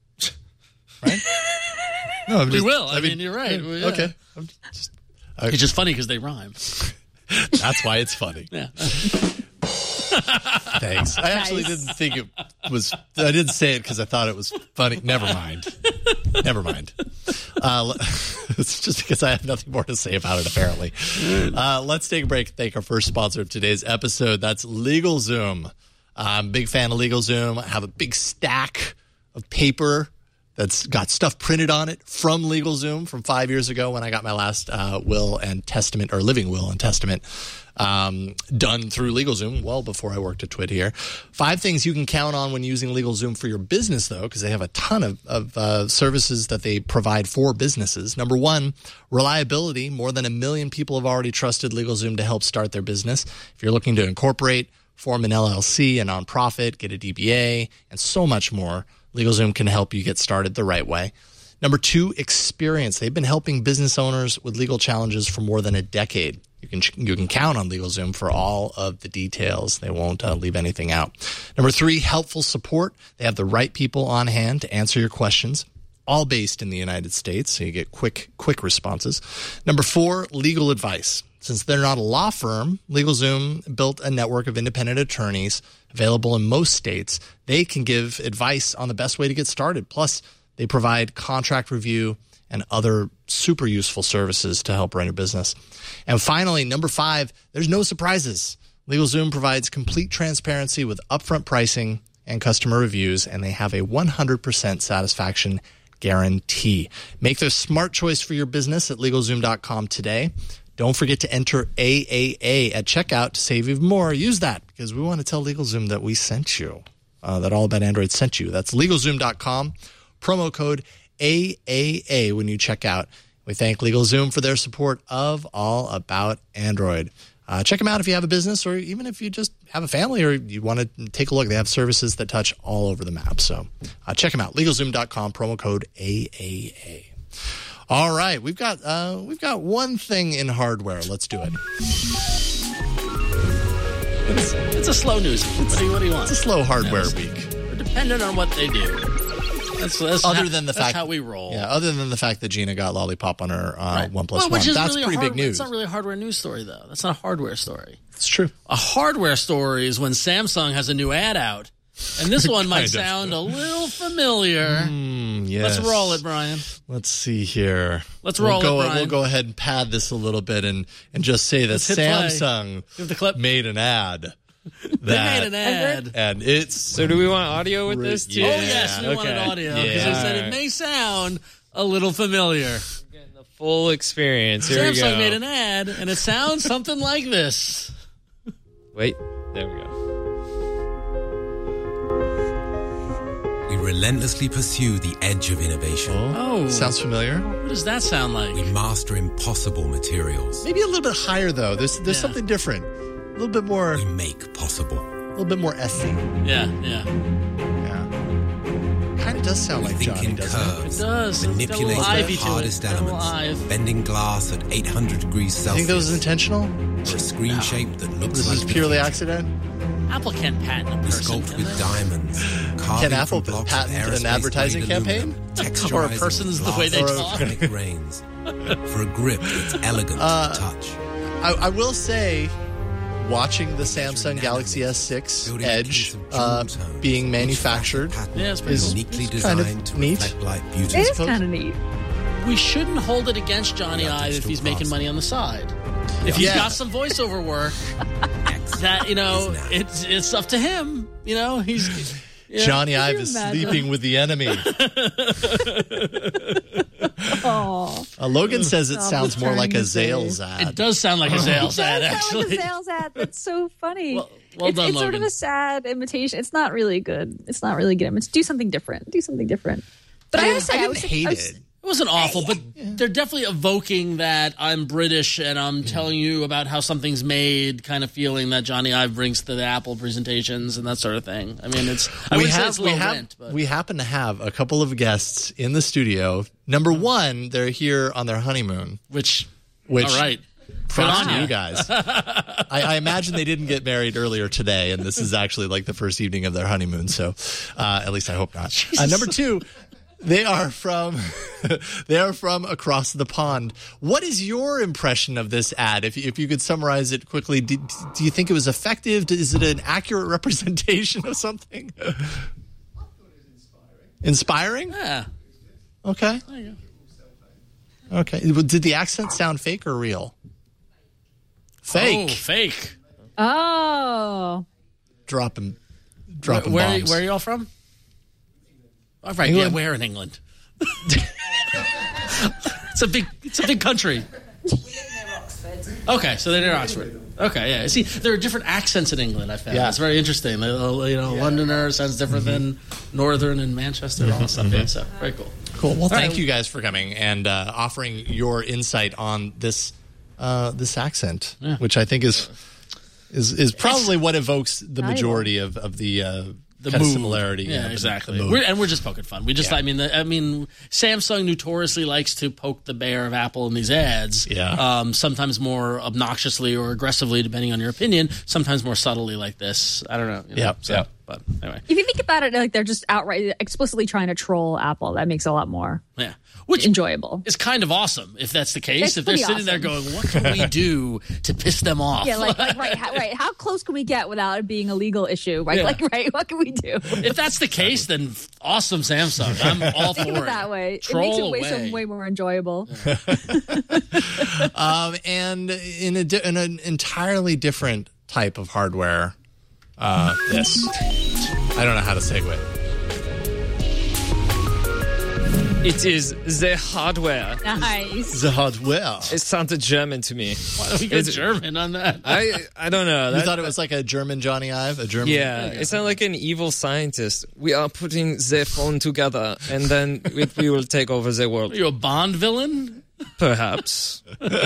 right? No, I'm We just- will. I, mean, you're right. Well, yeah. Okay. I'm just, I- It's just funny because they rhyme. that's why it's funny. Yeah. Thanks. I actually Nice. didn't think it was. I didn't say it because I thought it was funny. Never mind. Never mind. Uh, it's just because I have nothing more to say about it, apparently. Uh, let's take a break. Thank our first sponsor of today's episode. That's LegalZoom. I'm a big fan of LegalZoom. I have a big stack of paper that's got stuff printed on it from LegalZoom from five years ago when I got my last uh, will and testament, or living will and testament, um, done through LegalZoom well before I worked at Twit here. Five things you can count on when using LegalZoom for your business, though, because they have a ton of, of uh, services that they provide for businesses. Number one, reliability. More than a million people have already trusted LegalZoom to help start their business. If you're looking to incorporate, form an L L C, a nonprofit, get a D B A, and so much more, LegalZoom can help you get started the right way. Number two, experience. They've been helping business owners with legal challenges for more than a decade. You can you can count on LegalZoom for all of the details. They won't uh, leave anything out. Number three, helpful support. They have the right people on hand to answer your questions, all based in the United States, so you get quick quick responses. Number four, legal advice. Since they're not a law firm, LegalZoom built a network of independent attorneys available in most states. They can give advice on the best way to get started. Plus, They provide contract review and other super useful services to help run your business. And finally, number five, there's no surprises. LegalZoom provides complete transparency with upfront pricing and customer reviews, and they have a one hundred percent satisfaction guarantee. Make the smart choice for your business at LegalZoom dot com today. Don't forget to enter A A A at checkout to save even more. Use that because we want to tell LegalZoom that we sent you, uh, that All About Android sent you. That's LegalZoom dot com, promo code A A A when you check out. We thank LegalZoom for their support of All About Android. Uh, check them out if you have a business or even if you just have a family or you want to take a look. They have services that touch all over the map. So uh, check them out. LegalZoom dot com, promo code A A A. All right, we've got uh, we've got one thing in hardware. Let's do it. It's, it's a slow news. What do you, what do you want? It's a slow hardware Yes. week. We're dependent on what they do. That's, that's Other how, than the that's fact, how we roll. Yeah, other than the fact that Gina got Lollipop on her uh, Right. OnePlus well, One, which is that's really a pretty hard, big news. It's not really a hardware news story, though. That's not a hardware story. It's true. A hardware story is when Samsung has a new ad out, and this one might Kind of. sound a little familiar. Mm, yes. Let's roll it, Brian. Let's see here. Let's we'll roll it, go, Brian. We'll go ahead and pad this a little bit and, and just say that Let's hit play. Samsung Give the clip. made an ad. They that, made an ad. And it's So do we want audio with this too? Oh, yes, we Okay. wanted audio because Yeah. they said it may sound a little familiar. Getting the full experience. Here we go. Samsung made an ad, and it sounds something like this. Wait, there we go. We relentlessly pursue the edge of innovation. Oh. Sounds familiar. What does that sound like? We master impossible materials. Maybe a little bit higher though. There's there's Yeah. something different. A little bit more. We make possible. A little bit more S C. Yeah, yeah. Yeah. Kind of does sound We like think Johnny, in doesn't it? curves, It does. manipulate Got a little ivy the to it. hardest Got a little elements, ive. bending glass at eight hundred degrees I Celsius think that was intentional. for a screen shape that looks This like is the purely future. accident. Apple can't patent a We person, sculpt can with they? diamonds. Can Apple patent an advertising campaign? Or a person's the way they talk. Rains. For a grip that's elegant Uh, to touch. I, I will say, watching the Samsung Galaxy S six Building a Edge case of uh, jewel tone, being each manufactured facet Yeah, it's pattern pretty is cool. uniquely It's kind of designed to neat. reflect like beauty. It is suppose. kind of neat. We shouldn't hold it against Johnny Yeah, Ive if digital he's making process. money on the side. If he's Yeah. got some voiceover work, that you know, it's it's up to him. You know, he's you know, Johnny Can Ive you is imagine? sleeping with the enemy. Oh, Uh, Logan says it Stop sounds more like a returning the Zales It ad. does sound like a sales ad, that sounds like actually. a sales ad. That's so funny. Well- well it's, done, it's sort of Logan. a sad imitation. It's not really good. It's not really good. It's do something different. Do something different. But I, I, gotta say, I I didn't was, hate I was, it. It wasn't awful, but they're definitely evoking that I'm British and I'm telling you about how something's made kind of feeling that Johnny Ive brings to the Apple presentations and that sort of thing. I mean, it's I we would say have, it's we, low have rent, but we happen to have a couple of guests in the studio. Number one, they're here on their honeymoon, which, which all right. props on to you. you guys. I, I imagine they didn't get married earlier today, and this is actually like the first evening of their honeymoon. So, uh, at least I hope not. Uh, number two, they are from they are from across the pond. What is your impression of this ad? If if you could summarize it quickly, do, do you think it was effective? Is it an accurate representation of something? Inspiring? Yeah. Okay. There you Okay. Did the accent sound fake or real? go. Fake. Oh, fake. oh, Dropping, dropping Where, bombs. where are y'all from? All right, England. yeah, where in England? It's a big, it's a big country. Okay, so they're near Oxford. Okay, yeah. See, there are different accents in England. I found Yeah. it's very interesting. Uh, You know, Londoner sounds different than Northern and Manchester and all that stuff. Yeah, so very cool. Cool. Well, All thank right. you guys for coming and uh, offering your insight on this uh, this accent, Yeah. which I think is is is probably what evokes the Valuable. majority of of the uh, The kind of mood. similarity. Yeah, the- exactly. the mood. we're, and we're just poking fun. We just, Yeah. I mean, the, I mean, Samsung notoriously likes to poke the bear of Apple in these ads. Yeah. Um, sometimes more obnoxiously or aggressively, depending on your opinion. Sometimes more subtly, like this. I don't know. You know? Yeah, So, yeah. But anyway, If you think about it, like they're just outright explicitly trying to troll Apple, that makes it a lot more yeah, which enjoyable. is kind of awesome if that's the case. It's if they're pretty sitting there awesome. going, "What can we do to piss them off?" Yeah, like, like right, how, right. How close can we get without it being a legal issue? Right, Yeah. like right. What can we do? If that's the case, then awesome, Samsung. I'm all for Think of it that way. Troll it makes it way, away. so, way more enjoyable. Um, and in, a di- in an entirely different type of hardware, uh, this. I don't know how to segue. It is the hardware. Nice. The hardware. It sounded German to me. Why don't we get It's- German on that? I I don't know. You That- thought it was like a German Johnny Ive? A German? yeah, it sounded like an evil scientist. We are putting the phone together, and then it, we will take over the world. Are you a Bond villain? Perhaps.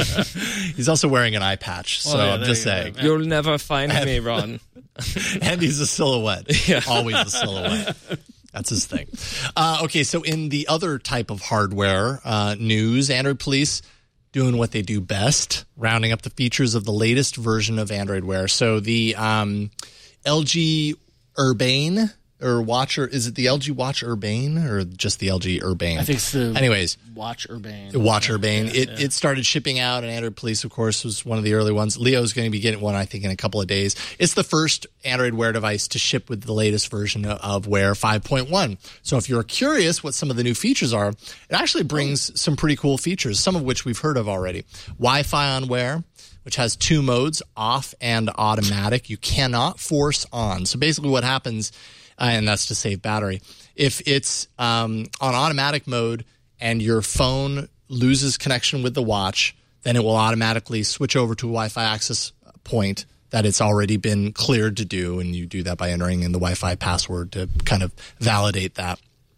He's also wearing an eye patch, so yeah, I'm there just you go. saying. You'll never find me, Ron. And he's a silhouette. Yeah. Always a silhouette. That's his thing. Uh, okay, so in the other type of hardware uh, news, Android Police doing what they do best, rounding up the features of the latest version of Android Wear. So the um, L G Urbane or Watcher, is it the L G Watch Urbane or just the L G Urbane? I think it's the Anyways. Watch Urbane. Watch Urbane. Yeah, it yeah. it started shipping out, and Android Police, of course, was one of the early ones. Leo's going to be getting one, I think, in a couple of days. It's the first Android Wear device to ship with the latest version of Wear five point one. So if you're curious what some of the new features are, it actually brings some pretty cool features, some of which we've heard of already. Wi-Fi on Wear, which has two modes, off and automatic. You cannot force on. So basically what happens, uh, and that's to save battery, if it's um, on automatic mode and your phone loses connection with the watch, then it will automatically switch over to a Wi-Fi access point that it's already been cleared to do, and you do that by entering in the Wi-Fi password to kind of validate that.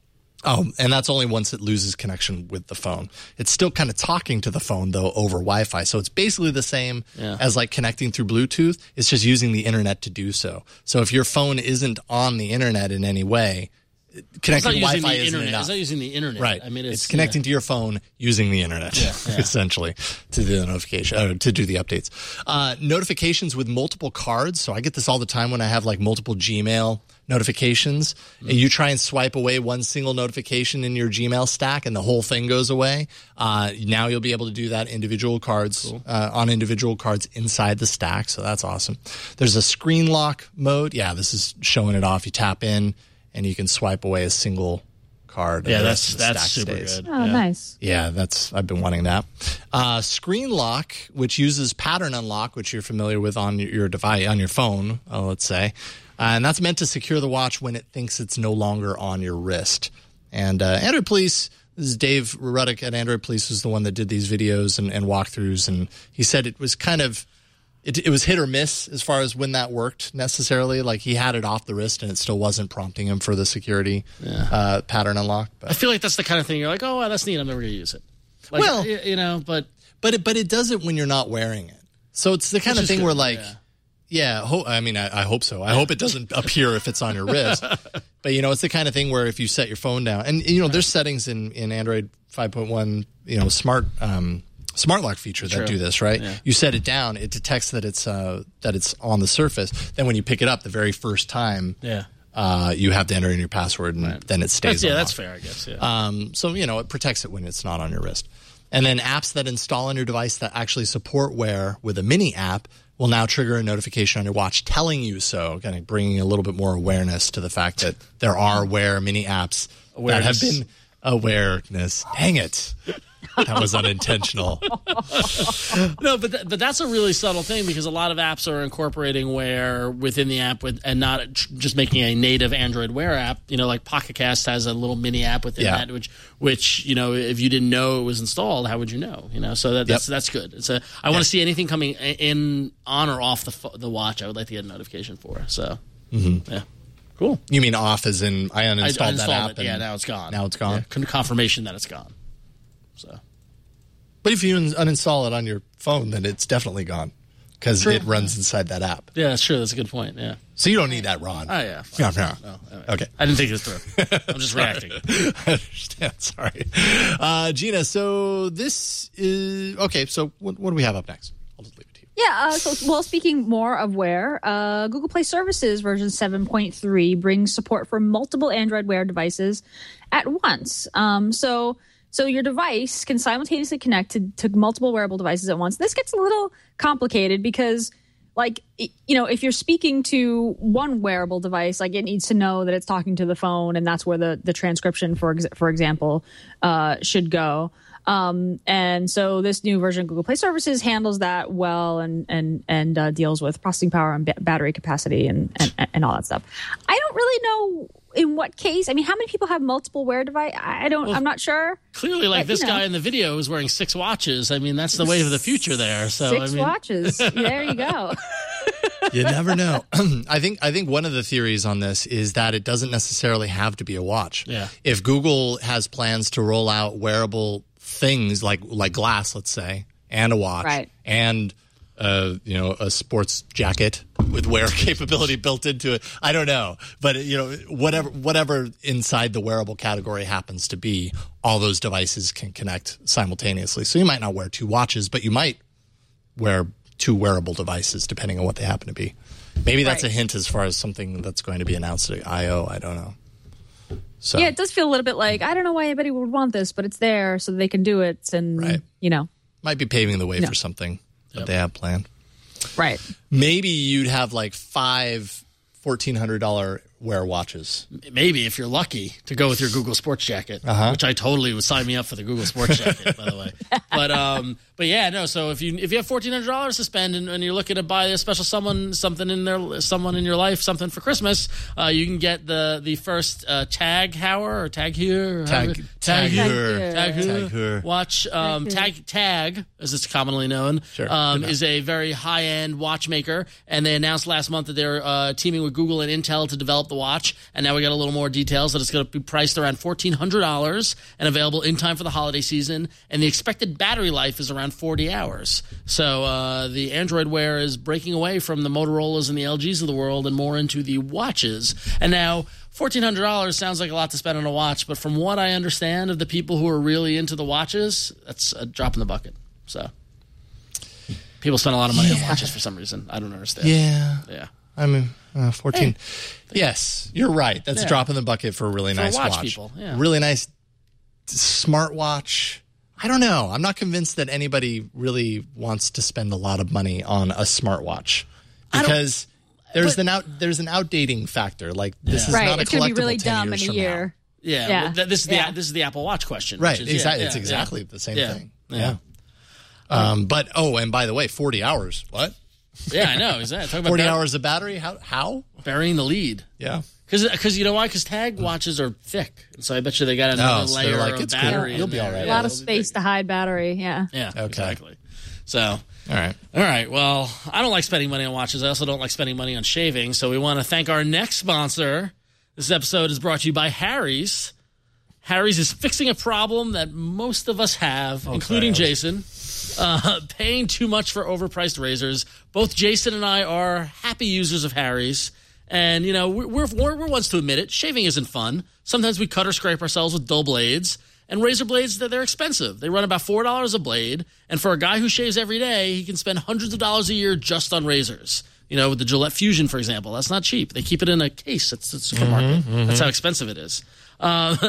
Oh, and that's only once it loses connection with the phone. It's still kind of talking to the phone, though, over Wi-Fi. So it's basically the same Yeah. as like connecting through Bluetooth. It's just using the internet to do so. So if your phone isn't on the internet in any way, It's not connecting using Wi-Fi the isn't internet. enough. It's not using the internet. Right. I mean, it's, it's connecting to your phone using the internet, essentially, to do the notification, uh, to do the updates. Uh, notifications with multiple cards. So I get this all the time when I have like multiple Gmail notifications. Mm-hmm. And you try and swipe away one single notification in your Gmail stack, and the whole thing goes away. Uh, now you'll be able to do that individual cards Cool. uh, on individual cards inside the stack. So that's awesome. There's a screen lock mode. Yeah, this is showing it off. You tap in, and you can swipe away a single card. and Yeah, the that's rest of the that's stack super stays. good. Oh, yeah. nice. Yeah, that's I've been wanting that. Uh, screen lock, which uses pattern unlock, which you're familiar with on your, your device, on your phone, uh, let's say, uh, and that's meant to secure the watch when it thinks it's no longer on your wrist. And uh, Android Police, this is Dave Ruddick at Android Police, was the one that did these videos and, and walkthroughs, and he said it was kind of. It, it was hit or miss as far as when that worked necessarily. Like he had it off the wrist and it still wasn't prompting him for the security uh, pattern unlock. But. I feel like that's the kind of thing you're like, oh, wow, that's neat. I'm never going to use it. Like, Well- y- you know, but But it, but it does it when you're not wearing it. So it's the kind Which of is thing good, where like, yeah. yeah, ho- I mean, I, I hope so. I hope it doesn't appear if it's on your wrist. But, you know, it's the kind of thing where if you set your phone down, and, you know, there's settings in, in Android five point one, you know, smart um, smart lock feature that True. do this, right? Yeah. You set it down, it detects that it's uh, that it's on the surface. Then when you pick it up the very first time, yeah. uh, you have to enter in your password, and then it stays That's, yeah, unlocked. that's fair, I guess. Yeah. Um, so, you know, it protects it when it's not on your wrist. And then apps that install on your device that actually support Wear with a mini app will now trigger a notification on your watch telling you so, kind of bringing a little bit more awareness to the fact that there are Wear mini apps Awareness. that have been awareness. Dang it. That was unintentional. No, but th- but that's a really subtle thing because a lot of apps are incorporating Wear within the app with, and not tr- just making a native Android Wear app. You know, like Pocket Cast has a little mini app within Yeah. that, which which you know, if you didn't know it was installed, how would you know? You know, so that, that's Yep. that's good. It's a I want to see anything coming i- in on or off the pho- the watch. I would like to get a notification for. So Mm-hmm. yeah, cool. You mean off as in I I uninstalled, uninstalled that app? it. and Yeah, now it's gone. Now it's gone. Yeah, con- confirmation that it's gone. So. But if you un- uninstall it on your phone, then it's definitely gone because True. it runs inside that app. Yeah, that's true. That's a good point. Yeah. So you don't need that, Ron. Oh yeah. No, no. No, anyway. Okay. I didn't think this through. I'm just reacting. I understand. Sorry. Uh, Gina, so this is... Okay, so what, what do we have up next? I'll just leave it to you. Yeah, uh, so, well, speaking more of Wear, uh, Google Play Services version seven point three brings support for multiple Android Wear devices at once. Um, so so your device can simultaneously connect to, to multiple wearable devices at once. This gets a little complicated because, like, you know, if you're speaking to one wearable device, like, it needs to know that it's talking to the phone, and that's where the, the transcription, for, ex- for example, uh, should go. Um, and so this new version of Google Play Services handles that well and and and uh, deals with processing power and ba- battery capacity and, and and all that stuff. I don't really know in what case. I mean, how many people have multiple Wear device? I don't. Well, I'm not sure. Clearly, like but, this you know. guy in the video is wearing six watches. I mean, that's the way of the future there. So Six I mean, watches. There you go. You never know. I think I think one of the theories on this is that it doesn't necessarily have to be a watch. Yeah. If Google has plans to roll out wearable things like like glass, let's say, and a watch, Right. and uh, you know, a sports jacket with wear capability built into it. I don't know, but you know, whatever whatever inside the wearable category happens to be, all those devices can connect simultaneously. So you might not wear two watches, but you might wear two wearable devices, depending on what they happen to be. Maybe that's Right. a hint as far as something that's going to be announced at I O. I don't know. So Yeah, it does feel a little bit like, I don't know why anybody would want this, but it's there so they can do it. And, Right. you know, might be paving the way No. for something that they have planned. right. Maybe you'd have like five fourteen hundred dollars Wear watches. maybe if you're lucky to go with your Google Sports Jacket, Uh-huh. which I totally would sign me up for the Google Sports Jacket, by the way. But um, but yeah, no. So if you if you have fourteen hundred dollars to spend and, and you're looking to buy a special someone something in their someone in your life something for Christmas, uh, you can get the the first uh, Tag Heuer or Tag Heuer, or Tag however- Tag Tag Heuer. Heuer. Tag Heuer. Tag Heuer. Watch um, Tag Tag, as it's commonly known, Sure. um, Good enough. is a very high end watchmaker, and they announced last month that they're uh, teaming with Google and Intel to develop the watch. And now we got a little more details that it's going to be priced around fourteen hundred dollars and available in time for the holiday season. And the expected battery life is around forty hours. So uh, the Android Wear is breaking away from the Motorola's and the L G's of the world and more into the watches. And now fourteen hundred dollars sounds like a lot to spend on a watch, but from what I understand of the people who are really into the watches, that's a drop in the bucket. So people spend a lot of money on watches for some reason. I don't understand. Yeah. Yeah. I mean, uh, fourteen. Yes, you're right. That's Yeah. a drop in the bucket for a really For nice watch watch. people, yeah. Really nice smartwatch. I don't know. I'm not convinced that anybody really wants to spend a lot of money on a smartwatch because there's an out there's an outdating factor. Like this is Right. not a It's going to collectible be really ten dumb in years a from year. Yeah, Yeah. well, th- this is the Yeah. this is the Apple Watch question, now. Right. which is- Exactly. yeah, it's yeah, exactly yeah. the same Yeah. thing. Yeah. Yeah. Um, but oh, and by the way, forty hours. What? Yeah, I know. Exactly. Talking about forty bur- hours of battery? How? How? burying the lead. Yeah. Because you know why? Because Tag watches are thick, and so I bet you they got another No, so they're layer like, of it's cool. battery. You'll in be there. all right. A Yeah, lot of it'll be space to hide battery. Yeah. big. Yeah, Okay. exactly. So, All right. all right. Well, I don't like spending money on watches. I also don't like spending money on shaving. So we want to thank our next sponsor. This episode is brought to you by Harry's. Harry's is fixing a problem that most of us have, including Jason. Uh, paying too much for overpriced razors. Both Jason and I are happy users of Harry's. And, you know, we're, we're, we're ones to admit it. Shaving isn't fun. Sometimes we cut or scrape ourselves with dull blades. And razor blades, they're, they're expensive. They run about four dollars a blade. And for a guy who shaves every day, he can spend hundreds of dollars a year just on razors. You know, with the Gillette Fusion, for example. That's not cheap. They keep it in a case at the supermarket. Mm-hmm, mm-hmm. That's how expensive it is. Uh,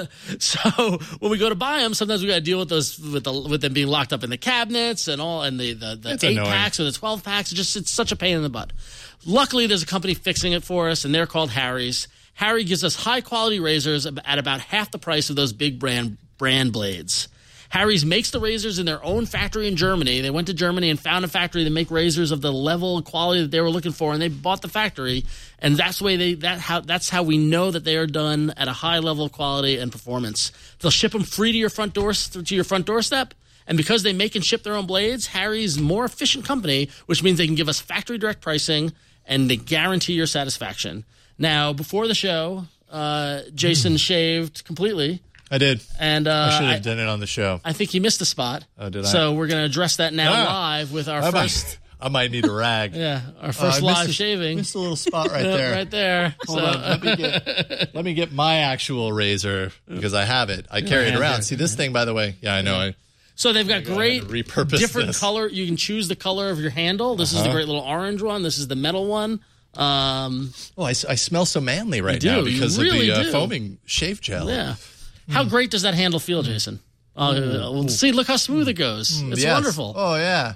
so when we go to buy them, sometimes we got to deal with those with the with them being locked up in the cabinets and all, and the the, the It's eight annoying. packs or the twelve packs. It's just it's such a pain in the butt. Luckily, there's a company fixing it for us, and they're called Harry's. Harry gives us high quality razors at about half the price of those big brand brand blades. Harry's makes the razors in their own factory in Germany. They went to Germany and found a factory that make razors of the level and quality that they were looking for, and they bought the factory. And that's the way they that how that's how we know that they are done at a high level of quality and performance. They'll ship them free to your front door to your front doorstep. And because they make and ship their own blades, Harry's a more efficient company, which means they can give us factory direct pricing and they guarantee your satisfaction. Now, before the show, uh, Jason Mm. shaved completely. I did. And uh, I should I, have done it on the show. I think he missed a spot. Oh, did I? So we're going to address that now Ah. live with our I first, might, I might need a rag. yeah, our Uh, first I live missed a- shaving. Missed a little spot right Yeah, there. right there. Hold So, on. Let me get let me get my actual razor because I have it. I carry it Yeah, around. yeah. See this thing, by the way. Yeah, I know. I, So they've got Go great ahead and repurpose different this. color. You can choose the color of your handle. This uh-huh. is the great little orange one. This is the metal one. Um, oh, I, I smell so manly right do, now because really of the uh, do. foaming shave gel. Yeah. How mm. great does that handle feel, Jason? Uh, mm. See, look how smooth it goes. Mm, it's yes. wonderful. Oh, yeah.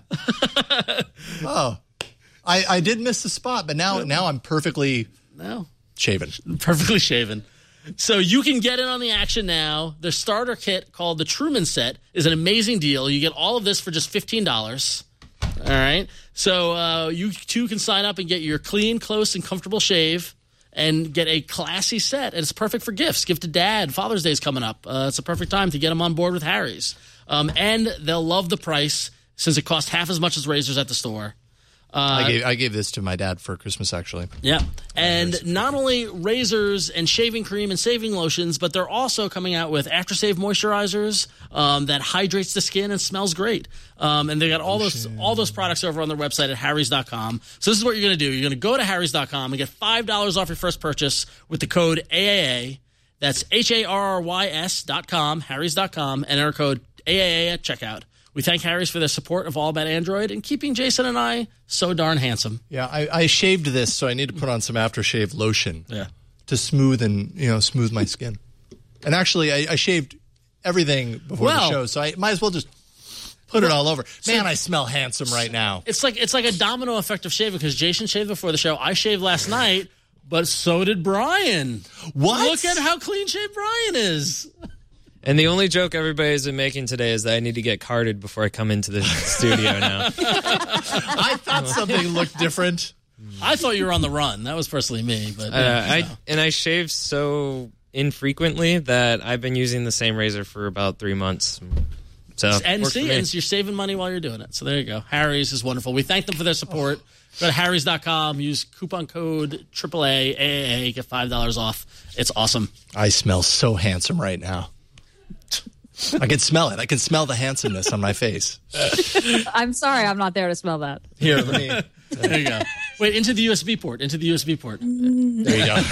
oh, I, I did miss the spot, but now now I'm perfectly no. shaven. Perfectly shaven. So you can get in on the action now. The starter kit called the Truman Set is an amazing deal. You get all of this for just fifteen dollars. All right. So uh, you too can sign up and get your clean, close, and comfortable shave and get a classy set. And it's perfect for gifts. Give to dad. Father's Day is coming up. Uh, it's a perfect time to get them on board with Harry's. Um, and they'll love the price since it costs half as much as razors at the store. Uh, I gave I gave this to my dad for Christmas, actually. Yeah. And not only razors and shaving cream and shaving lotions, but they're also coming out with aftershave moisturizers um, that hydrates the skin and smells great. Um, and they got all those all those products over on their website at harrys dot com. So this is what you're going to do. You're going to go to harrys dot com and get five dollars off your first purchase with the code A A A. That's H A R R Y S dot com, harrys dot com, and enter code A A A at checkout. We thank Harry's for their support of All About Android and keeping Jason and I so darn handsome. Yeah, I, I shaved this, so I need to put on some aftershave lotion yeah. to smooth and you know smooth my skin. And actually, I, I shaved everything before well, the show, so I might as well just put it all over. Man, I smell handsome right now. It's like it's like a domino effect of shaving because Jason shaved before the show. I shaved last night, but so did Brian. What? Look at how clean shaved Brian is. And the only joke everybody's been making today is that I need to get carded before I come into the studio now. I thought something looked different. I thought you were on the run. That was personally me. But uh, I And I shave so infrequently that I've been using the same razor for about three months. So And see, and you're saving money while you're doing it. So there you go. Harry's is wonderful. We thank them for their support. Go to harrys dot com, use coupon code triple A, A A A, get five dollars off. It's awesome. I smell so handsome right now. I can smell it. I can smell the handsomeness on my face. I'm sorry, I'm not there to smell that. Here, let me. There you go. Wait, into the U S B port. Into the U S B port. There you go.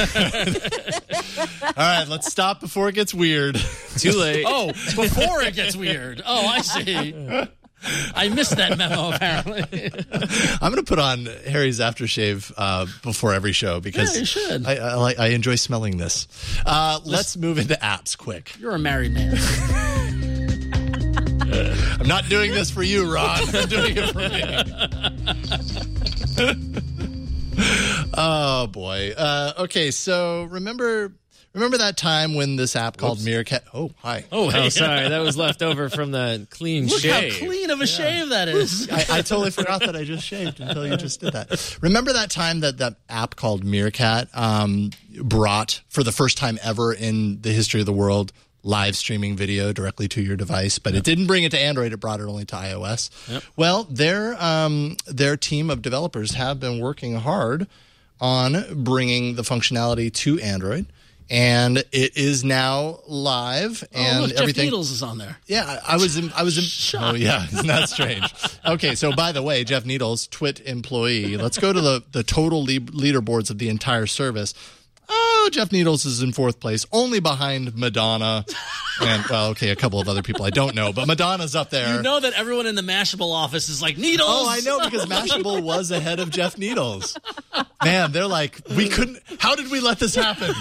All right, let's stop before it gets weird. Too late. Oh, before it gets weird. Oh, I see. I missed that memo, apparently. I'm going to put on Harry's aftershave uh, before every show because yeah, you should. I, I, like, I enjoy smelling this. Uh, let's move into apps quick. You're a married man. I'm not doing this for you, Ron. I'm doing it for me. Oh, boy. Uh, okay, so remember... Remember that time when this app called Whoops. Meerkat? Oh, hi. Oh, hey. oh, sorry. That was left over from the clean Look shave. Look how clean of a yeah. shave that is. I, I totally forgot that I just shaved until you just did that. Remember that time that that app called Meerkat um, brought, for the first time ever in the history of the world, live streaming video directly to your device, but yep. it didn't bring it to Android. It brought it only to iOS. Yep. Well, their um, their team of developers have been working hard on bringing the functionality to Android. And it is now live, and oh, look, everything. Jeff Needles is on there. Yeah, I, I was. In, I was. In, oh, yeah, isn't that strange? Okay, so by the way, Jeff Needles, Twit employee. Let's go to the the total le- leaderboards of the entire service. Oh, Jeff Needles is in fourth place, only behind Madonna, and well, okay, a couple of other people I don't know, but Madonna's up there. You know that everyone in the Mashable office is like Needles. Oh, I know because Mashable was ahead of Jeff Needles. Man, they're like, we couldn't. How did we let this happen?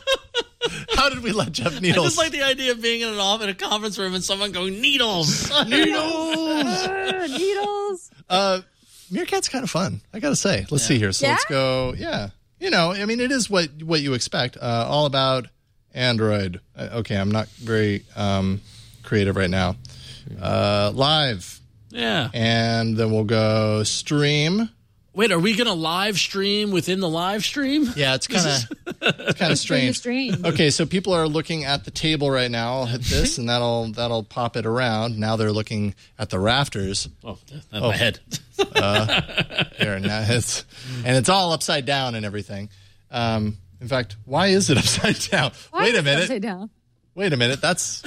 How did we let Jeff Needles? I just like the idea of being in an office in a conference room and someone going Needles, Needles, Needles. Uh, Meerkat's kind of fun, I gotta say. Let's yeah. see here. So yeah? let's go. Yeah, you know, I mean, it is what what you expect. Uh, all about Android. Uh, okay, I'm not very um, creative right now. Uh, live. Yeah, and then we'll go stream. Wait, are we going to live stream within the live stream? Yeah, it's kind of it's kind of strange. Stream. Okay, so people are looking at the table right now. I'll hit this, and that'll that'll pop it around. Now they're looking at the rafters. Oh, that's oh. my head. uh, here now it's and it's all upside down and everything. Um, in fact, why is it upside down? Why Wait is a minute. It upside down? Wait a minute. That's.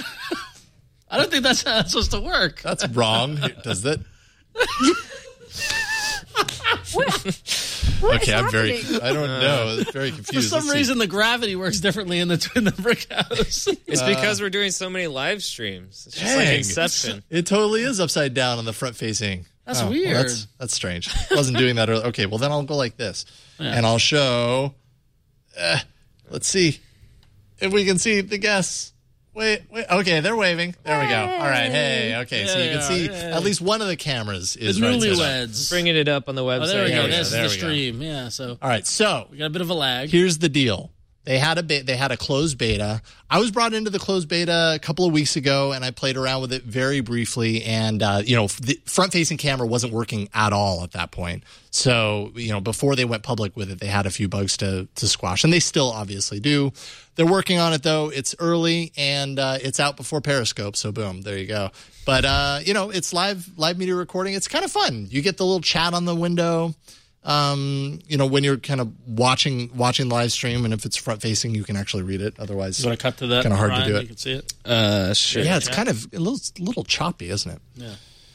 I don't think that's how it's supposed to work. That's wrong. Does it? What okay, is I'm very. happening? I don't know. It's very For confused. some Let's see. reason, the gravity works differently in the in the brick house. It's because we're doing so many live streams. It's just Dang. like Inception. It totally is upside down on the front facing. That's Oh, well, weird. that's, that's strange. I wasn't doing that earlier. Okay, well, then I'll go like this. And I'll show. Uh, let's see if we can see the guests. Wait, wait. Okay, they're waving. There we go. All right. Hey, okay. So There you can they see are. Yay. at least one of the cameras The is right side up. newlyweds. Bringing it up on the website. Oh, there we There go. we go, This there is the we go. stream. Yeah, so All right. So we got a bit of a lag. here's the deal. They had a be- they had a closed beta. I was brought into the closed beta a couple of weeks ago, and I played around with it very briefly. And uh, you know, the front-facing camera wasn't working at all at that point. So you know, before they went public with it, they had a few bugs to to squash, and they still obviously do. They're working on it though. It's early, and uh, it's out before Periscope. So boom, there you go. But uh, you know, it's live live media recording. It's kind of fun. You get the little chat on the window. Um, you know, when you're kind of watching watching the live stream, and if it's front facing, you can actually read it. Otherwise, You want to cut to that? Kind of hard Ryan, to do You it. can see it. Uh, sure. Yeah, it's kind of a little, little choppy, isn't it? Yeah,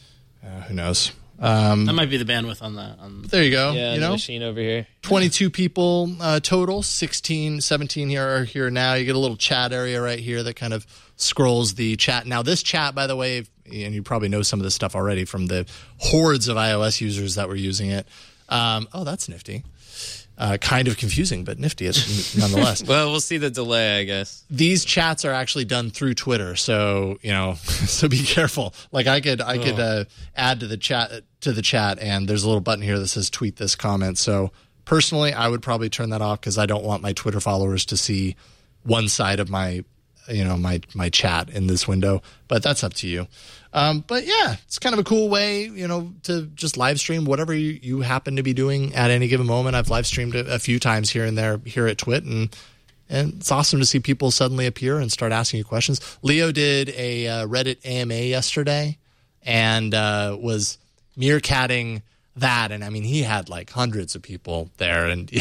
Uh, who knows? Um, that might be the bandwidth on that. On there you go. Yeah, you the know, machine over here. twenty-two people uh, total, sixteen, seventeen here are here now. You get a little chat area right here that kind of scrolls the chat. Now, this chat, by the way, and you probably know some of this stuff already from the hordes of iOS users that were using it. Um, oh, that's nifty. Uh, kind of confusing, but nifty it's nonetheless. Well, we'll see the delay, I guess. These chats are actually done through Twitter, so you know, so be careful. Like I could, I could uh, add to the chat to the chat, and there's a little button here that says tweet this comment. So personally, I would probably turn that off because I don't want my Twitter followers to see one side of my, you know, my my chat in this window. But that's up to you. Um, but yeah, it's kind of a cool way, you know, to just live stream whatever you, you happen to be doing at any given moment. I've live streamed it a few times here and there here at Twit, and and it's awesome to see people suddenly appear and start asking you questions. Leo did a uh, Reddit A M A yesterday and uh, was meerkatting that, and I mean he had like hundreds of people there, and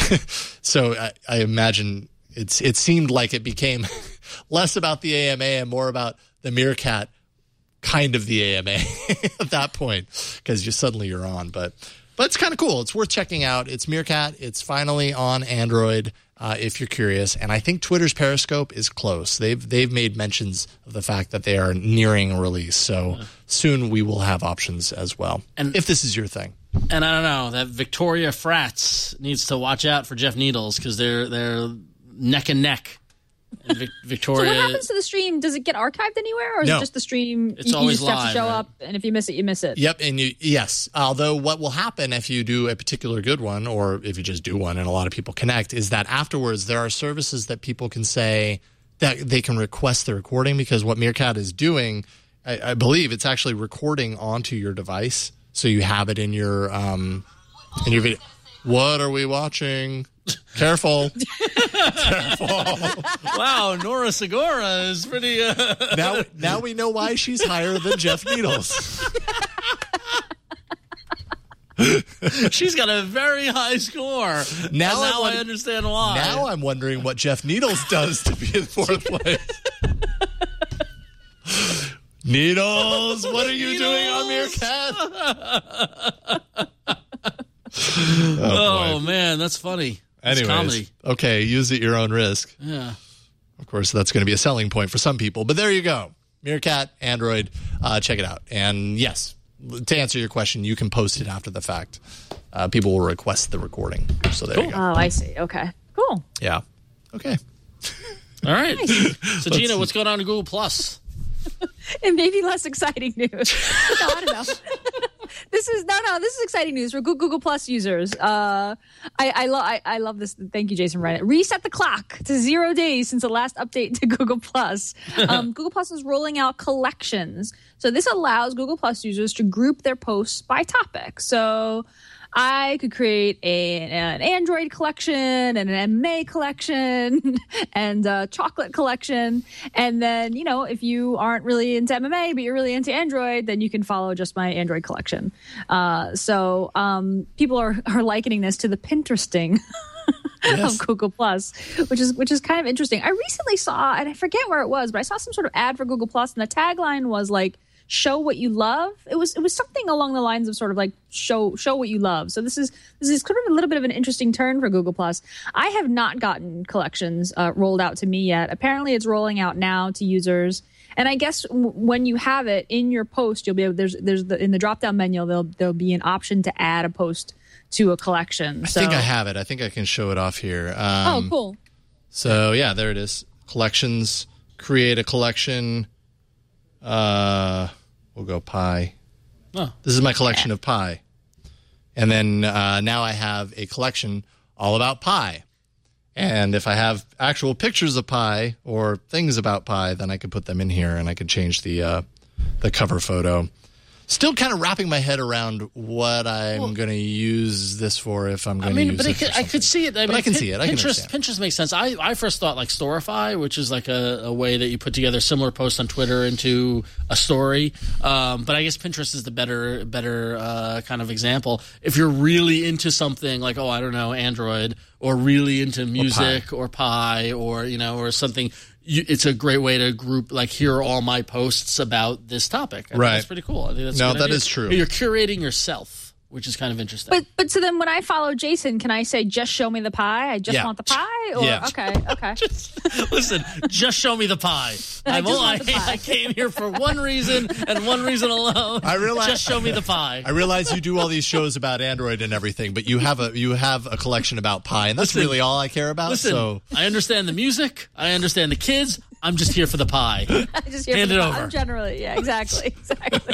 so I, I imagine it's it seemed like it became less about the A M A and more about the meerkat. Kind of the A M A at that point because you suddenly you're on, but but it's kind of cool. It's worth checking out. It's Meerkat. It's finally on Android uh, if you're curious, and I think Twitter's Periscope is close. They've they've made mentions of the fact that they are nearing release, so yeah. Soon we will have options as well. And if this is your thing, and I don't know that Victoria Frats needs to watch out for Jeff Needles because they're they're neck and neck. And Vic- Victoria. So what happens to the stream? Does it get archived anywhere, or is No. it just the stream? It's you, always you just have live, to show right? up, and if you miss it, you miss it. Yep, and you yes. Although what will happen if you do a particular good one, or if you just do one, and a lot of people connect, is that afterwards there are services that people can say that they can request the recording because what Meerkat is doing, I, I believe, it's actually recording onto your device, so you have it in your um in your video. What are we watching? Careful. Careful. Wow, Nora Segura is pretty. Uh... Now, now we know why she's higher than Jeff Needles. She's got a very high score. Now, and now I, I, wonder, understand why. Now I'm wondering what Jeff Needles does to be in fourth place. Needles, what are you doing on Meerkat? oh, oh man, that's funny. It's Anyways, comedy. Okay, use at your own risk. Yeah. Of course, that's going to be a selling point for some people. But there you go. Meerkat, Android, uh, check it out. And yes, to answer your question, you can post it after the fact. Uh, people will request the recording. So there cool. you go. Oh, I see. Okay, cool. Yeah. Okay. All right. So, Gina, see. what's going on in Google Plus? It may be less exciting news. No, I don't know. This is no, no. This is exciting news for Google Plus users. Uh, I, I love, I, I love this. Thank you, Jason. Reddit. Reset the clock to zero days since the last update to Google Plus. Um, Google Plus is rolling out collections, so this allows Google Plus users to group their posts by topic. So I could create a, an Android collection and an M M A collection and a chocolate collection. And then, you know, if you aren't really into M M A, but you're really into Android, then you can follow just my Android collection. Uh, so um, people are, are likening this to the Pinteresting Yes. of Google Plus, which is which is kind of interesting. I recently saw, and I forget where it was, but I saw some sort of ad for Google Plus, and the tagline was like, show what you love. It was it was something along the lines of sort of like show show what you love. So this is this is kind of a little bit of an interesting turn for Google Plus. I have not gotten collections uh, rolled out to me yet. Apparently, it's rolling out now to users. And I guess w- when you have it in your post, you'll be able, there's there's the in the drop down menu there'll there'll be an option to add a post to a collection. I so, think I have it. I think I can show it off here. Um, oh, cool. So yeah, there it is. Collections. Create a collection. Uh, we'll go pie. Oh. This is my collection of pie, and then uh, now I have a collection all about pie. And if I have actual pictures of pie or things about pie, then I could put them in here, and I could change the uh, the cover photo. Still kind of wrapping my head around what I'm Well, going to use this for if I'm going I mean, to use but it it could, for I could something. see it. I But mean, I can Pin- see it. I can Pinterest, understand. Pinterest makes sense. I, I first thought like Storify, which is like a, a way that you put together similar posts on Twitter into a story. Um, but I guess Pinterest is the better better uh, kind of example. If you're really into something like, oh, I don't know, Android, or really into music or pie, or you know, or something. You, it's a great way to group, like, here are all my posts about this topic. I think Right. that's pretty cool. I think that's a No, good that idea. is true. You're curating yourself, which is kind of interesting. But but so then when I follow Jason, can I say just show me the pie? I just Yeah. want the pie? Or Yeah. okay, okay. Listen, just show me the pie. I'm just all, I, want the pie. I came here for one reason and one reason alone. I realize- Just show me the pie. I realize you do all these shows about Android and everything, but you have a you have a collection about pie, and that's Listen, really all I care about. Listen, so I understand the music. I understand the kids. I'm just here for the pie. I just hear Hand from it the over. I'm generally, yeah, exactly, exactly.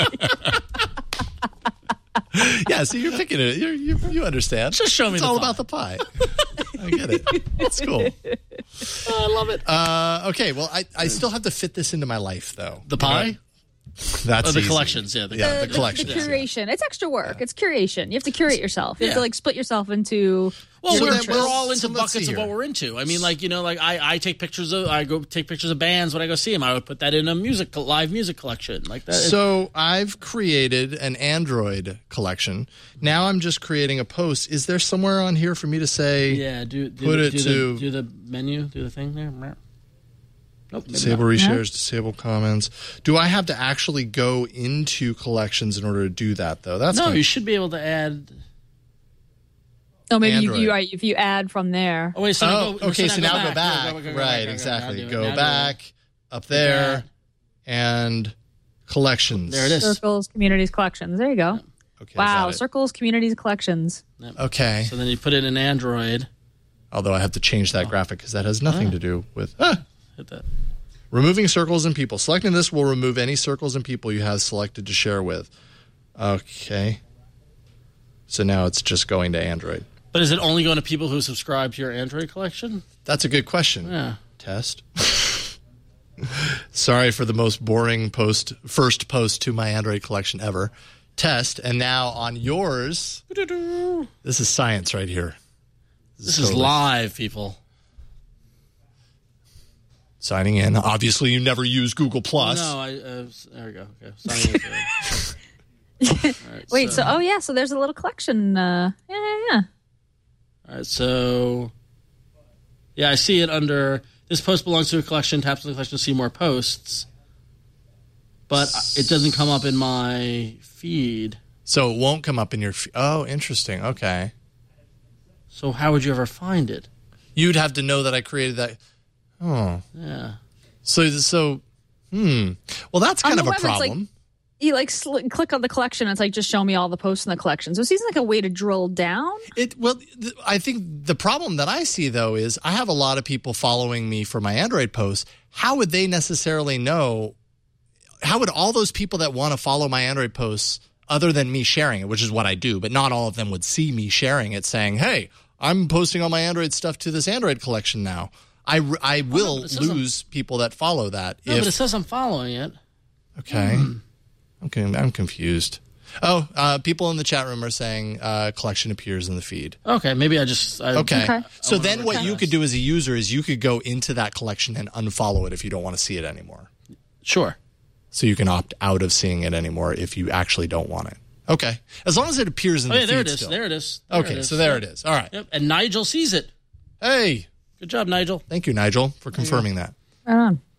yeah, so you're picking it. You're, you you understand. Just show me it's the all pie. about the pie. I get it. It's cool. Oh, I love it. Uh, okay, well, I, I still have to fit this into my life, though. The pie? That's Oh, the easy. collections, yeah, the- yeah, the, the, collections. the curation. It's extra work. It's curation. You have to curate yourself. You have Yeah. to like split yourself into. Well, So we're, then- we're well, all into so let's buckets see of what here. we're into. I mean, like, you know, like I, I take pictures of, I go take pictures of bands when I go see them. I would put that in a music, live music collection like that. So I've created an Android collection. Now I'm just creating a post. Is there somewhere on here for me to say yeah, do, do, put the, it do, to- the, do the menu, do the thing there. Nope. maybe disable not. reshares, disable comments? Do I have to actually go into collections in order to do that, though? That's No, kind of- you should be able to add. Oh, maybe you, Android. you right, if you add from there. Oh, wait, so Oh, now go, okay. So now go Go, back. go, go, go, Right, go, go, exactly. now do it, Go now do it. back up there that. and collections. There it is. Circles, communities, collections. There you go. Okay, Wow, got it. circles, communities, collections. Okay. So then you put it in Android. Although I have to change that graphic because that has nothing to do with ah. Hit that. Removing circles and people. Selecting this will remove any circles and people you have selected to share with. Okay. So now it's just going to Android. But is it only going to people who subscribe to your Android collection? That's a good question. Yeah. Test. Sorry for the most boring post, first post to my Android collection ever. Test. And now on yours, this is science right here. This is totally- live, people. Signing in. Obviously, you never use Google Plus. No, I. Uh, there we go. Okay. Signing in. All right, Wait, so, oh yeah, so there's a little collection. Uh, yeah, yeah, yeah. All right, so yeah, I see it under this post belongs to a collection. Tap on the collection to see more posts, but it doesn't come up in my feed. So it won't come up in your. F- oh, interesting. Okay. So how would you ever find it? You'd have to know that I created that. Oh. Yeah. So so. Hmm. Well, that's On kind the of a web, it's like- problem. You like sl- click on the collection. It's like just show me all the posts in the collection. So it seems like a way to drill down. It well, th- I think the problem that I see though is I have a lot of people following me for my Android posts. How would they necessarily know? How would all those people that want to follow my Android posts, other than me sharing it, which is what I do, but not all of them would see me sharing it, saying, "Hey, I'm posting all my Android stuff to this Android collection now." I, r- I will but it says I'm- lose people that follow that. No, if, but it says I'm following it. okay, I'm con- I'm confused. Oh, uh, people in the chat room are saying uh, collection appears in the feed. Okay, maybe I just. I, Okay. Okay. So I wanna then what you request. could do as a user is you could go into that collection and unfollow it if you don't want to see it anymore. Sure. So you can opt out of seeing it anymore if you actually don't want it. Okay. As long as it appears in Oh the yeah, feed there it is. still. There it is. There Okay, it is. so there it is. All right. Yep. And Nigel sees it. Hey, Good job, Nigel. thank you, Nigel, for confirming that. Right on.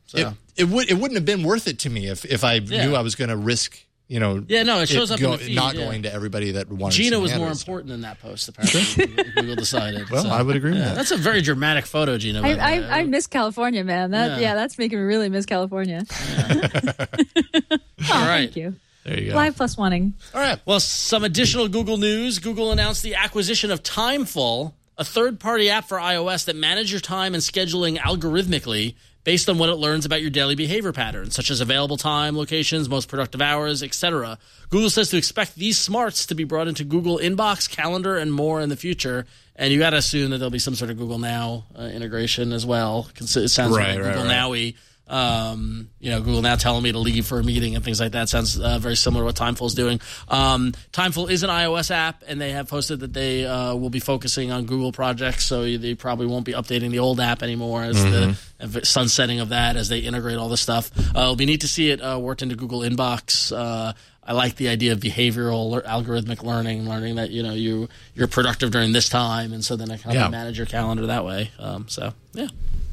So. It, it would it wouldn't have been worth it to me if if I Yeah. knew I was going to risk. You know, Yeah, no, it shows up in the feed, not yeah. going to everybody that wanted. Gina some was more Android stuff. important than that post, apparently. Google decided. Well, so. I would agree with Yeah, that. That's a very dramatic photo, Gina. by I, the way. I, I miss California, man. That Yeah. yeah. that's making me really miss California. oh, All right. Thank you. There you go. Live plus wanting. All right. Well, some additional Google news. Google announced the acquisition of Timeful, a third-party app for iOS that manages your time and scheduling algorithmically based on what it learns about your daily behavior patterns, such as available time, locations, most productive hours, et cetera. Google says to expect these smarts to be brought into Google Inbox, Calendar, and more in the future. And you got to assume that there'll be some sort of Google Now uh, integration as well. It sounds Right, like right, Google right. Now-y. Um, you know, Google Now telling me to leave for a meeting and things like that sounds uh, very similar to what Timeful is doing. Um, Timeful is an iOS app, and they have posted that they uh, will be focusing on Google projects, so they probably won't be updating the old app anymore as mm-hmm. the sunsetting of that as they integrate all this stuff. Uh, it'll be neat to see it uh, worked into Google Inbox. Uh, I like the idea of behavioral le- algorithmic learning, learning that you know you you're productive during this time, and so then I can help Yeah. you manage your calendar that way. Um, so yeah.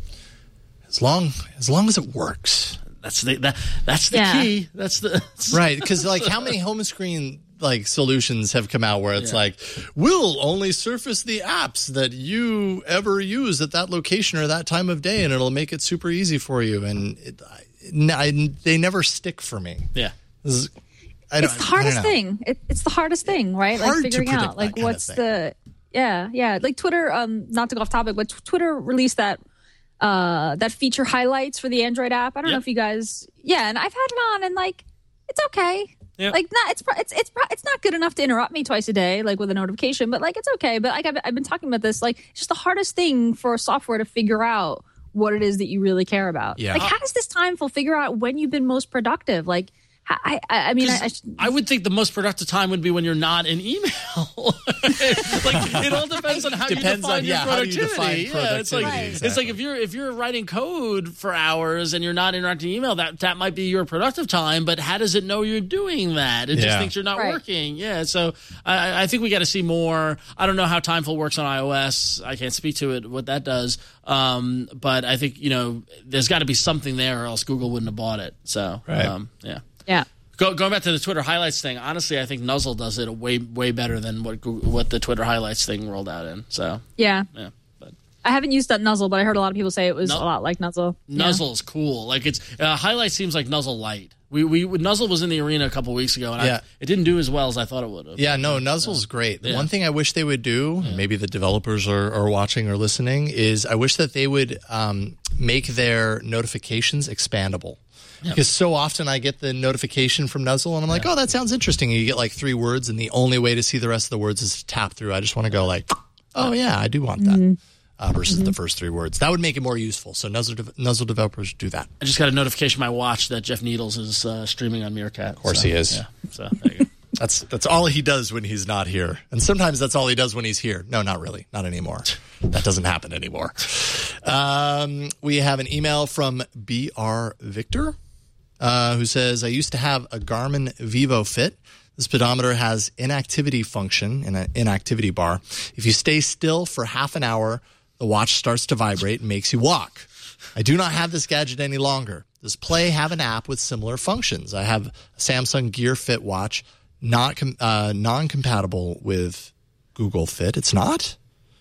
As long as long as it works. That's the that, that's the Yeah. key. That's the Right, because like how many home screen like solutions have come out where it's Yeah. like we'll only surface the apps that you ever use at that location or that time of day, and it'll make it super easy for you. And it, I, I, they never stick for me. yeah. This is, I don't, It's the I hardest don't know. thing. It, it's the hardest thing, right? Hard like to figuring predict out like that kind of what's thing. the yeah yeah like Twitter. Um, not to go off topic, but Twitter released that uh that feature highlights for the Android app. I don't Yep. know if you guys yeah, and I've had it on and like it's okay. Yep. Like not it's pro- it's it's pro- it's not good enough to interrupt me twice a day like with a notification, but like it's okay. But like I've, I've been talking about this, like it's just the hardest thing for software to figure out what it is that you really care about. Yeah. Like how does this Timeful figure out when you've been most productive? Like I I, I mean I, I, should- I would think the most productive time would be when you're not in email. like it all depends on how Depends you define on, your yeah, how do you productivity. define yeah, it's like productivity, it's exactly. like if you're if you're writing code for hours and you're not interacting email, that that might be your productive time. But how does it know you're doing that? It just Yeah. thinks you're not Right. working. Yeah, so I, I think we got to see more. I don't know how Timeful works on iOS. I can't speak to it what that does. Um, but I think you know there's got to be something there, or else Google wouldn't have bought it. So Right. um, yeah. yeah. Go, going back to the Twitter highlights thing, honestly, I think Nuzzle does it way way better than what Google, what the Twitter highlights thing rolled out in. So Yeah. yeah, but I haven't used that Nuzzle, but I heard a lot of people say it was Nu- a lot like Nuzzle. Yeah. Nuzzle's cool. Like it's uh, highlight seems like Nuzzle light. We we Nuzzle was in the arena a couple weeks ago, and Yeah. I, it didn't do as well as I thought it would have. Yeah, no, Nuzzle's great. The Yeah. one thing I wish they would do, and maybe the developers are, are watching or listening, is I wish that they would um, make their notifications expandable. Because so often I get the notification from Nuzzle, and I'm like, oh, that sounds interesting. And you get like three words, and the only way to see the rest of the words is to tap through. I just want to go like, oh, yeah, I do want that. Uh, versus the first three words. That would make it more useful. So Nuzzle, de- Nuzzle developers do that. I just got a notification on my watch that Jeff Needles is uh, streaming on Meerkat. Of course he is. Yeah, so there you go. That's that's all he does when he's not here. And sometimes that's all he does when he's here. No, not really. Not anymore. That doesn't happen anymore. Um, we have an email from B R Victor uh, who says, I used to have a Garmin Vivo Fit. The speedometer has inactivity function in an inactivity bar. If you stay still for half an hour, the watch starts to vibrate and makes you walk. I do not have this gadget any longer. Does Play have an app with similar functions? I have a Samsung Gear Fit watch, not com- uh, non-compatible with Google Fit. It's not?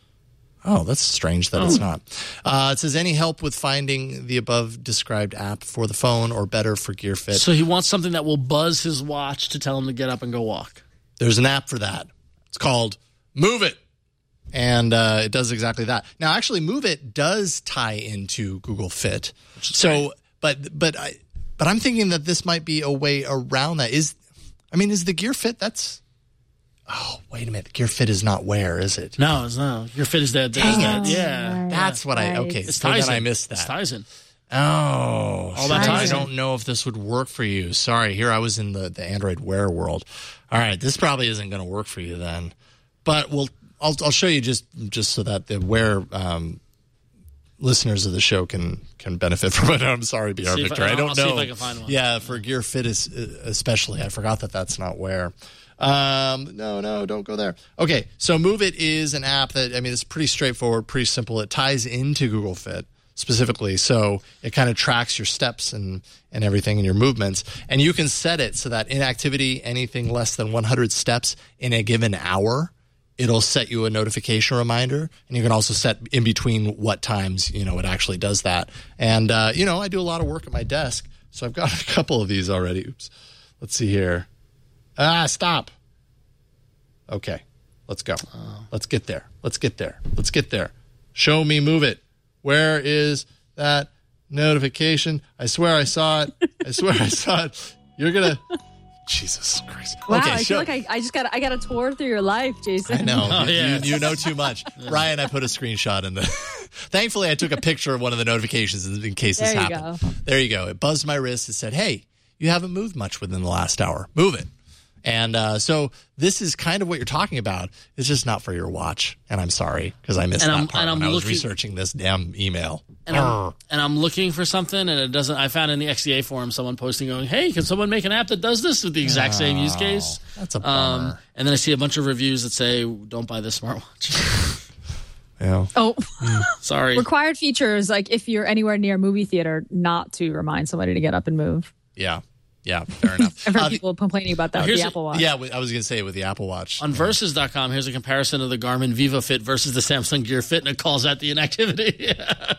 Oh, that's strange that it's not. Uh, it says, any help with finding the above described app for the phone or better for Gear Fit? So he wants something that will buzz his watch to tell him to get up and go walk. There's an app for that. It's called Move It. And uh, it does exactly that. Now, actually, Move It does tie into Google Fit. So, but but I but I'm thinking that this might be a way around that. Is I mean, is the Gear Fit? That's oh, wait a minute. The Gear Fit is not Wear, is it? No, it's no. Your fit is dead. Dang that. it. Yeah. That's what I right. okay. It's So then Tizen. I missed It's that. Tizen. Oh, All about I Tizen. don't know if this would work for you. Sorry, here I was in the, the Android Wear world. All right, this probably isn't going to work for you then. But we'll I'll I'll show you just just so that the Wear um, listeners of the show can can benefit from it. I'm sorry, B R See if Victor. I- I, don't I'll know. see if I can find one. Yeah, for Gear Fit is, especially, I forgot that that's not Wear. Um, no, no, don't go there. Okay, so Move It is an app that I mean it's pretty straightforward, pretty simple. It ties into Google Fit. specifically. So it kind of tracks your steps and, and everything and your movements. And you can set it so that inactivity, anything less than one hundred steps in a given hour, it'll set you a notification reminder. And you can also set in between what times, you know, it actually does that. And, uh, you know, I do a lot of work at my desk. So I've got a couple of these already. Oops. Let's see here. Ah, stop. Okay. Let's go. Oh. Let's get there. Let's get there. Let's get there. Show me, move it. Where is that notification? I swear I saw it. I swear I saw it. You're going to... Jesus Christ. Wow, okay, I show... feel like I, I just got I got a tour through your life, Jason. I know. Oh, you, yeah. you, you know too much. Ryan, I put a screenshot in the... Thankfully, I took a picture of one of the notifications in case there this you happened. Go. There you go. It buzzed my wrist. It said, hey, you haven't moved much within the last hour. Move it. And uh, so this is kind of what you're talking about. It's just not for your watch. And I'm sorry because I missed And that I'm- part and I'm when I was looking- researching this damn email. And I'm, and I'm looking for something, and it doesn't. I found in the X D A forum someone posting, going, "Hey, can someone make an app that does this with the exact same use case?" That's a bummer. Um, and then I see a bunch of reviews that say, "Don't buy this smartwatch." Yeah. Oh, Sorry. required features like if you're anywhere near a movie theater, not to remind somebody to get up and move. Yeah. Yeah. Fair enough. I've heard Uh, the- people complaining about that with here's the a- Apple Watch. yeah, I was going to say with the Apple Watch. On Versus dot com, here's a comparison of the Garmin VivoFit versus the Samsung Gear Fit, and it calls out the inactivity.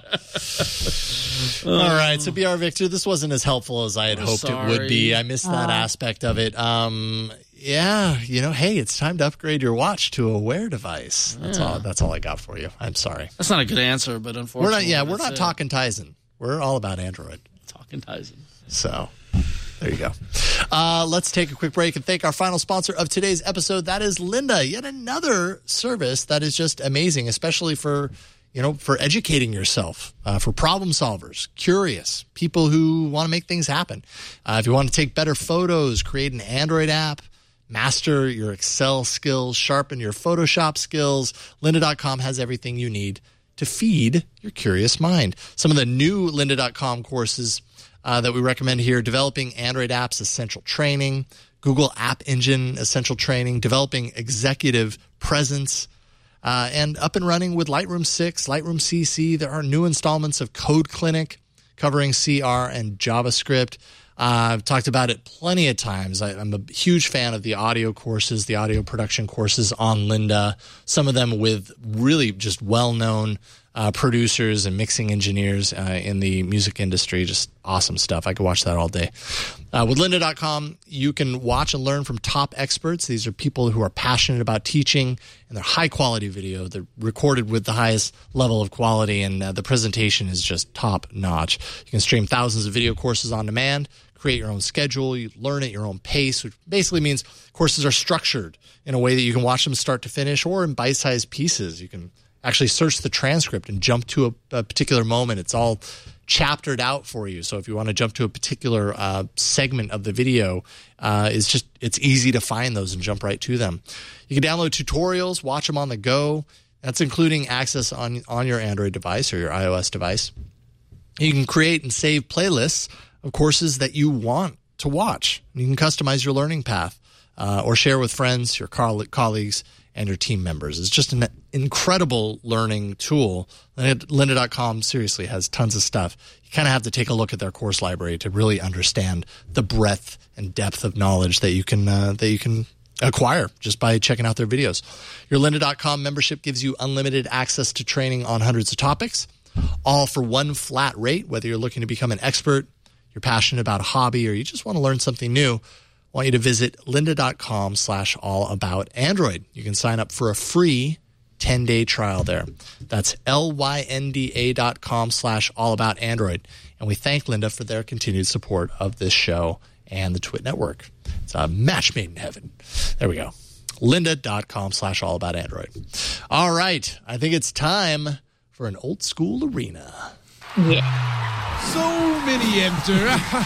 All right, so B R Victor, this wasn't as helpful as I had I'm hoped sorry. it would be. I missed that aspect of it. Um, yeah, you know, hey, it's time to upgrade your watch to a Wear device. That's all. That's all I got for you. I'm sorry. That's not a good answer, but We're unfortunately, not. Yeah, we're that's not it. talking Tizen. We're all about Android. talking Tizen. So there you go. Uh, let's take a quick break and thank our final sponsor of today's episode. That is Lynda, yet another service that is just amazing, especially for, you know, for educating yourself, uh, for problem solvers, curious, people who want to make things happen. Uh, if you want to take better photos, create an Android app, master your Excel skills, sharpen your Photoshop skills, lynda dot com has everything you need to feed your curious mind. Some of the new lynda dot com courses Uh, that we recommend here: developing Android apps essential training, Google App Engine essential training, developing executive presence, uh, and up and running with Lightroom six, Lightroom C C. There are new installments of Code Clinic covering C R and JavaScript. Uh, I've talked about it plenty of times. I, I'm a huge fan of the audio courses, the audio production courses on Lynda, some of them with really just well-known Uh, producers and mixing engineers uh, in the music industry. Just awesome stuff. I could watch that all day. Uh, with lynda dot com, you can watch and learn from top experts. These are people who are passionate about teaching, and they're high-quality video. They're recorded with the highest level of quality, and uh, the presentation is just top-notch. You can stream thousands of video courses on demand, create your own schedule, you learn at your own pace, which basically means courses are structured in a way that you can watch them start to finish or in bite-sized pieces. You can actually search the transcript and jump to a, a particular moment. It's all chaptered out for you. So if you want to jump to a particular uh, segment of the video, uh, it's just it's easy to find those and jump right to them. You can download tutorials, watch them on the go. That's including access on, on your Android device or your iOS device. You can create and save playlists of courses that you want to watch. You can customize your learning path uh, or share with friends, your coll- colleagues, and your team members. It's just an incredible learning tool. lynda dot com seriously has tons of stuff. You kind of have to take a look at their course library to really understand the breadth and depth of knowledge that you can uh, that you can acquire just by checking out their videos. Your lynda dot com membership gives you unlimited access to training on hundreds of topics, all for one flat rate. Whether you're looking to become an expert, you're passionate about a hobby, or you just want to learn something new, I want you to visit lynda dot com slash all about Android. You can sign up for a free ten-day trial there. That's L-Y-N-D-A dot com slash all about Android. And we thank Lynda for their continued support of this show and the Twit Network. It's a match made in heaven. There we go. lynda dot com slash all about Android. All right. I think it's time for an old school arena. Yeah. So many enter,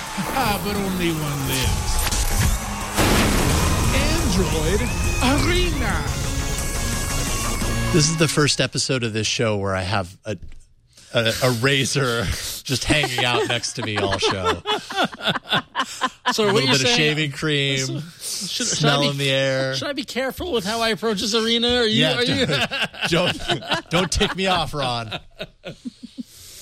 but only one lives. Android Arena. This is the first episode of this show where I have a a, a razor just hanging out next to me all show. So A what little are you bit of saying? shaving cream, Should, should smell I be, in the air. Should I be careful with how I approach this arena? Are you? Yeah, are you? don't don't tick me off, Ron.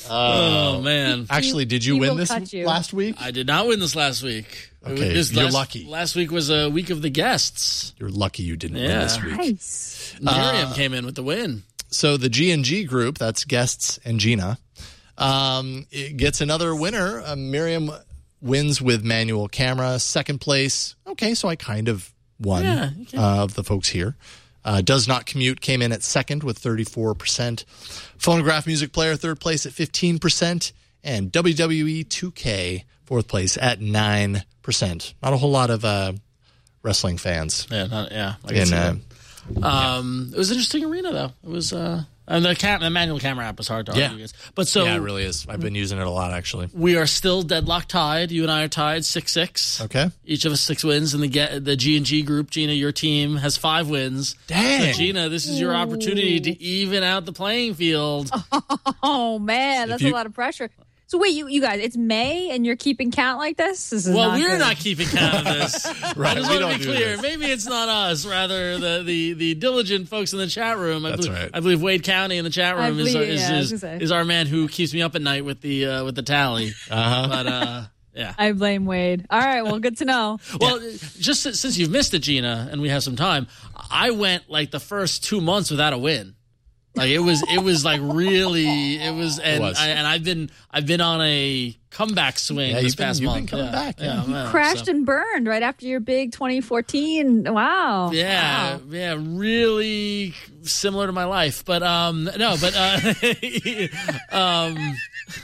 Oh, man. Actually, did you he win will this cut you. last week? I did not win this last week. Okay, this you're last, lucky. Last week was a week of the guests. You're lucky you didn't win Yeah. this week. Nice. Miriam came in with the win. So the G and G group, that's Guests and Gina, um, it gets another winner. Uh, Miriam wins with manual camera. Second place. Okay, so I kind of won Yeah, you can- uh, of the folks here. Uh, Does Not Commute came in at second with thirty-four percent. Phonograph Music Player, third place at fifteen percent. And W W E two K, fourth place at nine percent. Not a whole lot of uh, wrestling fans. Yeah, not, yeah. I can In, see uh, that. Um, It was an interesting arena, though. It was, uh, and the, cam- the manual camera app was hard to Yeah. argue against. But so yeah, it really is. I've been using it a lot, actually. we are still deadlock tied. You and I are tied six six. Okay. Each of us six wins, and the get, the G and G group, Gina, your team has five wins. Dang. So Gina, this is your opportunity to even out the playing field. Oh man, that's you- a lot of pressure. So wait, you you guys, it's May and you're keeping count like this? This is Well, not we're good. not keeping count of this. Right, I just we want don't to be do clear. this. Maybe it's not us, rather the, the, the diligent folks in the chat room. I That's believe, right. I believe Wade County in the chat I room is, believe- is, yeah, I was is, gonna say. is our man who keeps me up at night with the uh, with the tally. Uh-huh. But uh, yeah. I blame Wade. All right, well, good to know. Well, just since since you've missed it, Gina, and we have some time, I went like the first two months without a win. Like it was, it was like really, it was, and was. I, and I've been, I've been on a comeback swing Yeah, this you've been- past you've been month. coming yeah. back, yeah. yeah, man, Crashed so- and burned right after your big twenty fourteen. Wow. Yeah, Wow. yeah, really similar to my life, but um, no, but uh, um,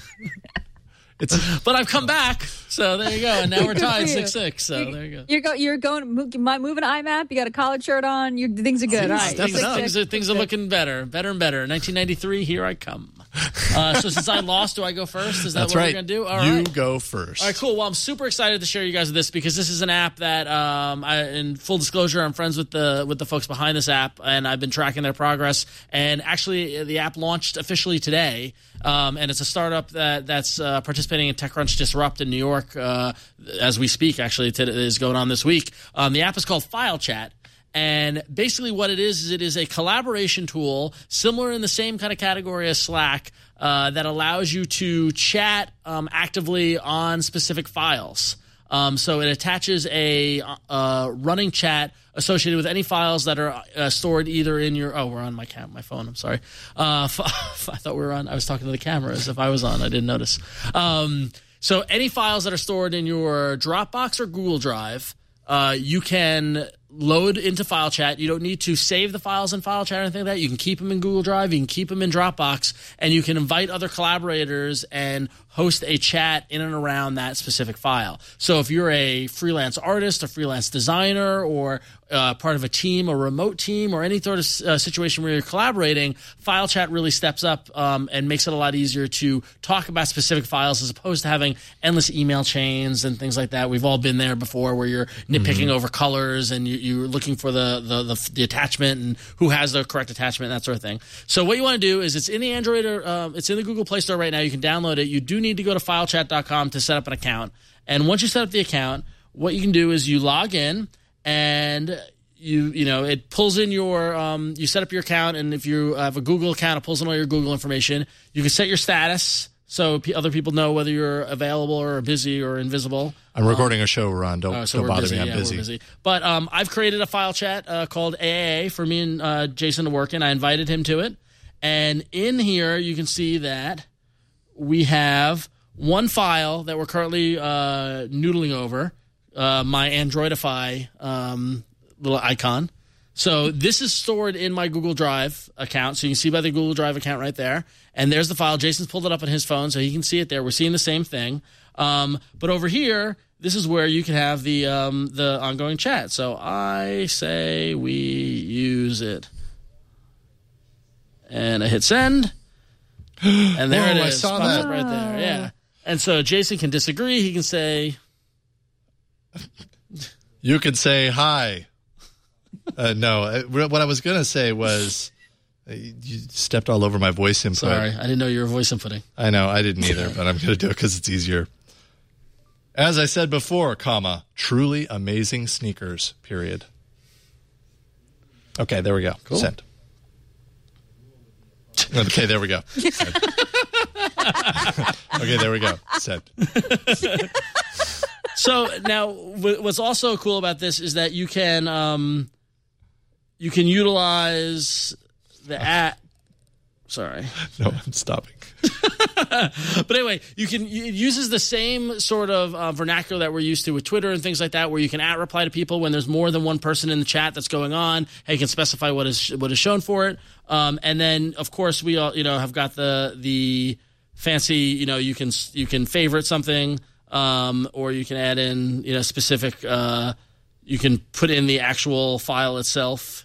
It's but I've come back, so there you go, and now we're Good tied for you. six six. So there you go. You're go. You're going. mo- mo- Moving to I MAP. You got a collared shirt on. You things are good. All right. Things, Six, things, six, are, things are looking better, better and better. nineteen ninety-three, here I come. Uh, so since I lost, do I go first? Is that That's what right. we're gonna do? All you right. go first. All right, cool. Well, I'm super excited to share you guys with this because this is an app that, um, I, in full disclosure, I'm friends with the with the folks behind this app, and I've been tracking their progress. And actually, the app launched officially today, um, and it's a startup that that's uh, participating in TechCrunch Disrupt in New York uh, as we speak. Actually, it is going on this week. Um, the app is called FileChat. And basically what it is, is it is a collaboration tool similar in the same kind of category as Slack uh, that allows you to chat um, actively on specific files. Um, so it attaches a uh, running chat associated with any files that are uh, stored either in your... Oh, we're on my cam, my phone. I'm sorry. Uh, I thought we were on... I was talking to the camera as if I was on. I didn't notice. Um, so any files that are stored in your Dropbox or Google Drive, uh, you can load into FileChat. You don't need to save the files in FileChat or anything like that. You can keep them in Google Drive. You can keep them in Dropbox. And you can invite other collaborators and host a chat in and around that specific file. So if you're a freelance artist, a freelance designer, or uh, part of a team, a remote team, or any sort of uh, situation where you're collaborating, FileChat really steps up um, and makes it a lot easier to talk about specific files as opposed to having endless email chains and things like that. We've all been there before where you're nitpicking over colors and you, you're looking for the, the, the, the attachment and who has the correct attachment, that sort of thing. So what you want to do is it's in the Android or uh, it's in the Google Play Store right now. You can download it. You do need to go to filechat dot com to set up an account. And once you set up the account, what you can do is you log in and you you know it pulls in your um, you set up your account, and if you have a Google account, it pulls in all your Google information. You can set your status so p- other people know whether you're available or busy or invisible. I'm recording a show, Ron. Don't, Oh, so don't we're bother busy. me. I'm yeah, busy. We're busy. But um, I've created a file chat uh, called A A A for me and uh, Jason to work in. I invited him to it. And in here, you can see that we have one file that we're currently uh, noodling over, uh, my Androidify um, little icon. So this is stored in my Google Drive account. So you can see by the Google Drive account right there. And there's the file. Jason's pulled it up on his phone, so he can see it there. We're seeing the same thing. Um, but over here, this is where you can have the um, the ongoing chat. So I say we use it. And I hit send. And there Oh, it is. I saw Pops that. up right there. Yeah. And so Jason can disagree. He can say, You could say hi. Uh, no, uh, what I was going to say was uh, you stepped all over my voice input. sorry, I didn't know you were voice inputting. I know, I didn't either, but I'm going to do it because it's easier. As I said before, comma, truly amazing sneakers, period. Okay, there we go. Cool. Send. Okay, there we go. Okay, there we go. Set. So now, what's also cool about this is that you can um, you can utilize the app. Sorry. No, I'm stopping. But anyway, you can it uses the same sort of uh, vernacular that we're used to with Twitter and things like that, where you can at reply to people when there's more than one person in the chat that's going on. Hey, you can specify what is what is shown for it, um, and then of course we all you know have got the the fancy you know you can you can favorite something, um, or you can add in you know specific. Uh, you can put in the actual file itself.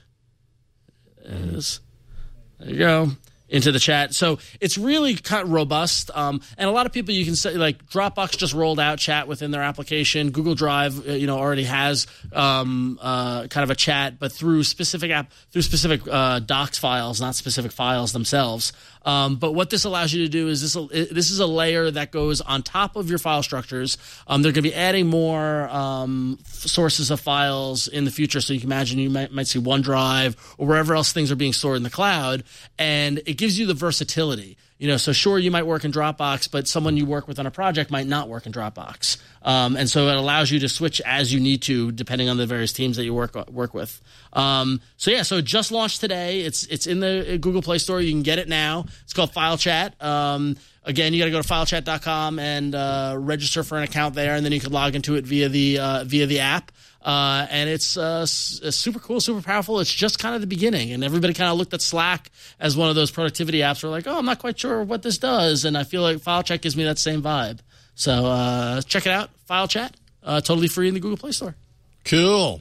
Is there you go. Into the chat. So it's really kind of robust. Um, and a lot of people you can say, like Dropbox just rolled out chat within their application. Google Drive, uh, you know, already has um, uh, kind of a chat, but through specific app, through specific uh, docs files, not specific files themselves. Um, but what this allows you to do is this this is a layer that goes on top of your file structures. Um, they're going to be adding more um, sources of files in the future. So you can imagine you might, might see OneDrive or wherever else things are being stored in the cloud. And it gives you the versatility. You know, so sure, you might work in Dropbox, but someone you work with on a project might not work in Dropbox. Um, and so it allows you to switch as you need to, depending on the various teams that you work work with. Um, so yeah, so it just launched today. It's it's in the Google Play Store. You can get it now. It's called File Chat. Um, again, you got to go to file chat dot com and uh, register for an account there, and then you can log into it via the uh, via the app. Uh, and it's uh, s- super cool, super powerful. It's just kind of the beginning. And everybody kind of looked at Slack as one of those productivity apps where like, oh, I'm not quite sure what this does. And I feel like FileChat gives me that same vibe. So uh, check it out, FileChat, uh, totally free in the Google Play Store. Cool.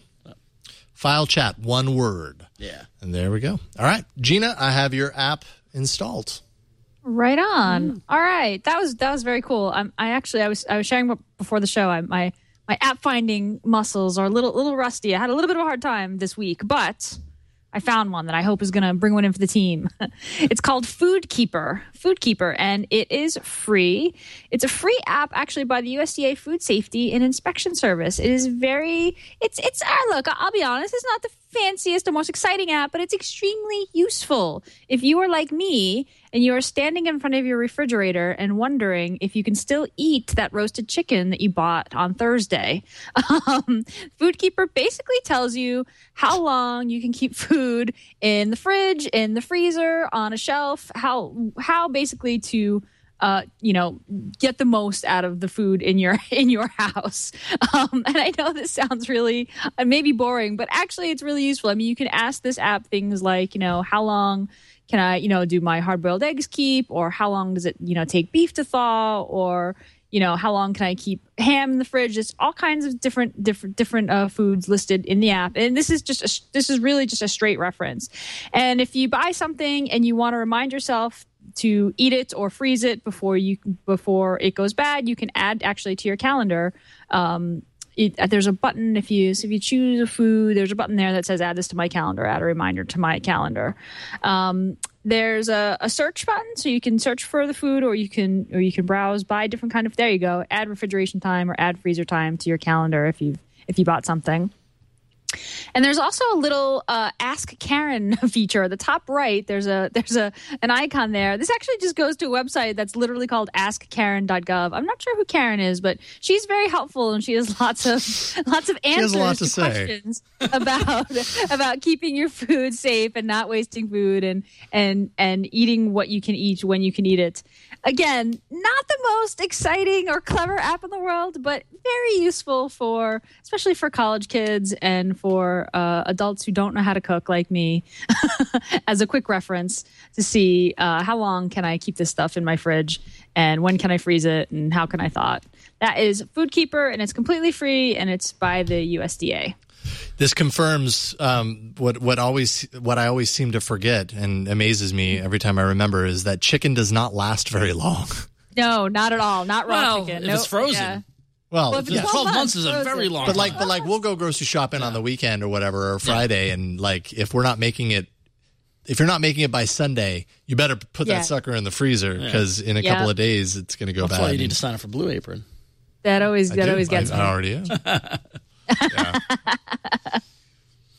File Chat, one word. Yeah. And there we go. All right. Gina, I have your app installed. Right on. Mm. All right. That was that was very cool. I'm, I actually, I was I was sharing before the show, I, my My app finding muscles are a little little rusty. I had a little bit of a hard time this week, but I found one that I hope is going to bring one in for the team. It's called Food Keeper. Food Keeper, and it is free. It's a free app actually by the U S D A Food Safety and Inspection Service. It is very, it's, it's, uh, look, I'll be honest, it's not the fanciest or most exciting app, but it's extremely useful. If you are like me and you are standing in front of your refrigerator and wondering if you can still eat that roasted chicken that you bought on Thursday, um, Food Keeper basically tells you how long you can keep food in the fridge, in the freezer, on a shelf, how how basically to uh, you know, get the most out of the food in your in your house. Um, and I know this sounds really uh, maybe boring, but actually it's really useful. I mean, you can ask this app things like, you know, how long can I, you know, do my hard-boiled eggs keep, or how long does it, you know, take beef to thaw, or, you know, how long can I keep ham in the fridge? It's all kinds of different, different, different uh, foods listed in the app. And this is just, a, this is really just a straight reference. And if you buy something and you want to remind yourself to eat it or freeze it before you, before it goes bad, you can add actually to your calendar. Um, It, there's a button if you so if you choose a food, there's a button there that says add this to my calendar, add a reminder to my calendar. Um, there's a, a search button, so you can search for the food, or you can or you can browse by different kind of. There you go, add refrigeration time or add freezer time to your calendar if you if you bought something. And there's also a little uh, Ask Karen feature at the top right. There's a there's a an icon there. This actually just goes to a website that's literally called ask karen dot gov. I'm not sure who Karen is, but she's very helpful and she has lots of lots of answers she has a lot to, to say. questions about about keeping your food safe and not wasting food and and and eating what you can eat when you can eat it. Again, not the most exciting or clever app in the world, but very useful for especially for college kids and for uh, adults who don't know how to cook like me. As a quick reference to see uh, how long can I keep this stuff in my fridge and when can I freeze it and how can I thaw it. That is Food Keeper, and it's completely free, and it's by the U S D A. This confirms um, what what always what I always seem to forget and amazes me every time I remember is that chicken does not last very long. No, not at all. Not raw well, chicken. If Nope. it's frozen. Yeah. Well, Well, if it's yeah. twelve months, months is a frozen. very long but time. like but like we'll go grocery shopping on the weekend or whatever or Friday, and like if we're not making it, if you're not making it by Sunday, you better put Yeah. that sucker in the freezer because in a Yeah. couple of days it's going to go That's bad. why you need to sign up for Blue Apron. That always I that do. always gets I, me. I already am. Yeah.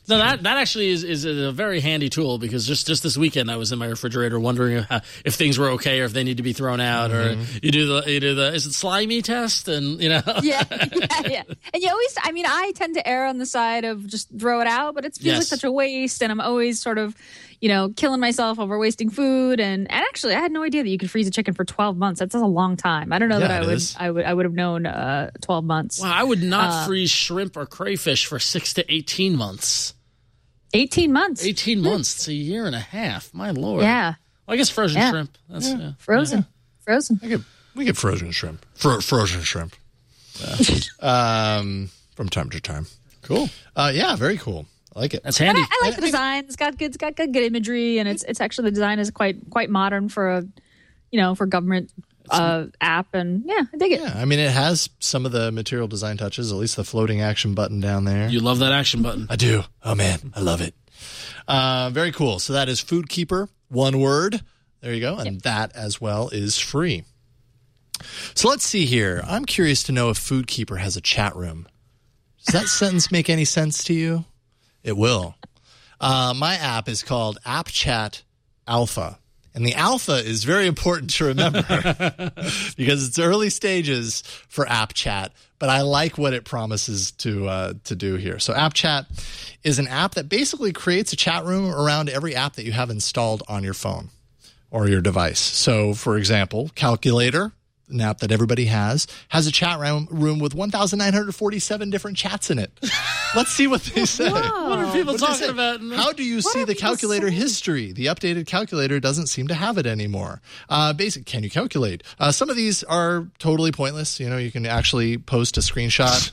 No, that that actually is, is a very handy tool because just, just this weekend I was in my refrigerator wondering if, if things were okay or if they need to be thrown out. Mm-hmm. Or you do the you do the is it slimy test and you know yeah, yeah yeah and you always I mean I tend to err on the side of just throw it out, but it feels yes. like such a waste, and I'm always sort of you know killing myself over wasting food. And, and actually I had no idea that you could freeze a chicken for twelve months. That's a long time. I don't know yeah, that I would is. I would I would have known uh, twelve months. Wow, I would not uh, freeze shrimp or crayfish for six to eighteen months. eighteen months. eighteen months. It's a year and a half. My Lord. Yeah. Well, I guess frozen yeah. shrimp. That's yeah. Yeah. Frozen. Yeah. Frozen. I get, we get frozen shrimp. Fro- frozen shrimp. Uh, um, from time to time. Cool. Uh, yeah, very cool. I like it. That's handy. I, I like the design. It's got good. It's got good, good imagery, and it's it's actually the design is quite quite modern for a, you know, for government uh, app, and yeah, I dig it. Yeah, I mean, it has some of the material design touches. At least the floating action button down there. You love that action button. I do. Oh man, I love it. Uh, very cool. So that is Foodkeeper, one word. There you go, and yep. that as well is free. So let's see here. I'm curious to know if Foodkeeper has a chat room. Does that sentence make any sense to you? It will. Uh, my app is called App Chat Alpha. And the alpha is very important to remember because it's early stages for App Chat, but I like what it promises to uh, to do here. So App Chat is an app that basically creates a chat room around every app that you have installed on your phone or your device. So, for example, Calculator, an app that everybody has, has a chat room, room with one thousand nine hundred forty-seven different chats in it. Let's see what they say. Whoa. What are people what talking about? How do you what see the calculator saying? history? The updated calculator doesn't seem to have it anymore. Uh, basic, can you calculate? Uh, some of these are totally pointless. You know, you can actually post a screenshot.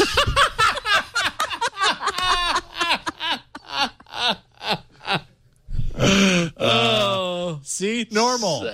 Oh, see, normal.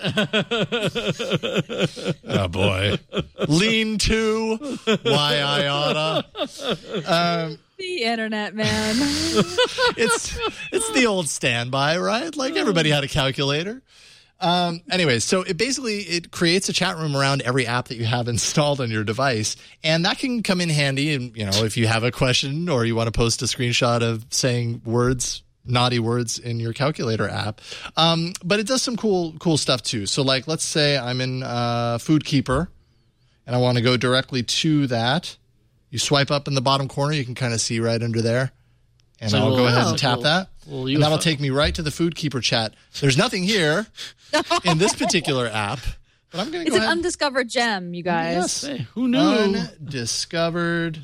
Oh boy, lean to why I oughta. Um, the internet, man. it's it's the old standby, right? Like everybody had a calculator. Um, anyway, so it basically it creates a chat room around every app that you have installed on your device, and that can come in handy. And you know, if you have a question or you want to post a screenshot of saying words. naughty words in your calculator app. Um, but it does some cool, cool stuff too. So like, let's say I'm in uh, Foodkeeper and I want to go directly to that. You swipe up in the bottom corner, you can kind of see right under there. And so I'll we'll, go ahead and tap we'll, that. We'll and that'll take me right to the Foodkeeper chat. There's nothing here in this particular app. But I'm going to go It's ahead. an undiscovered gem, you guys. Yes. Hey, who knew? Undiscovered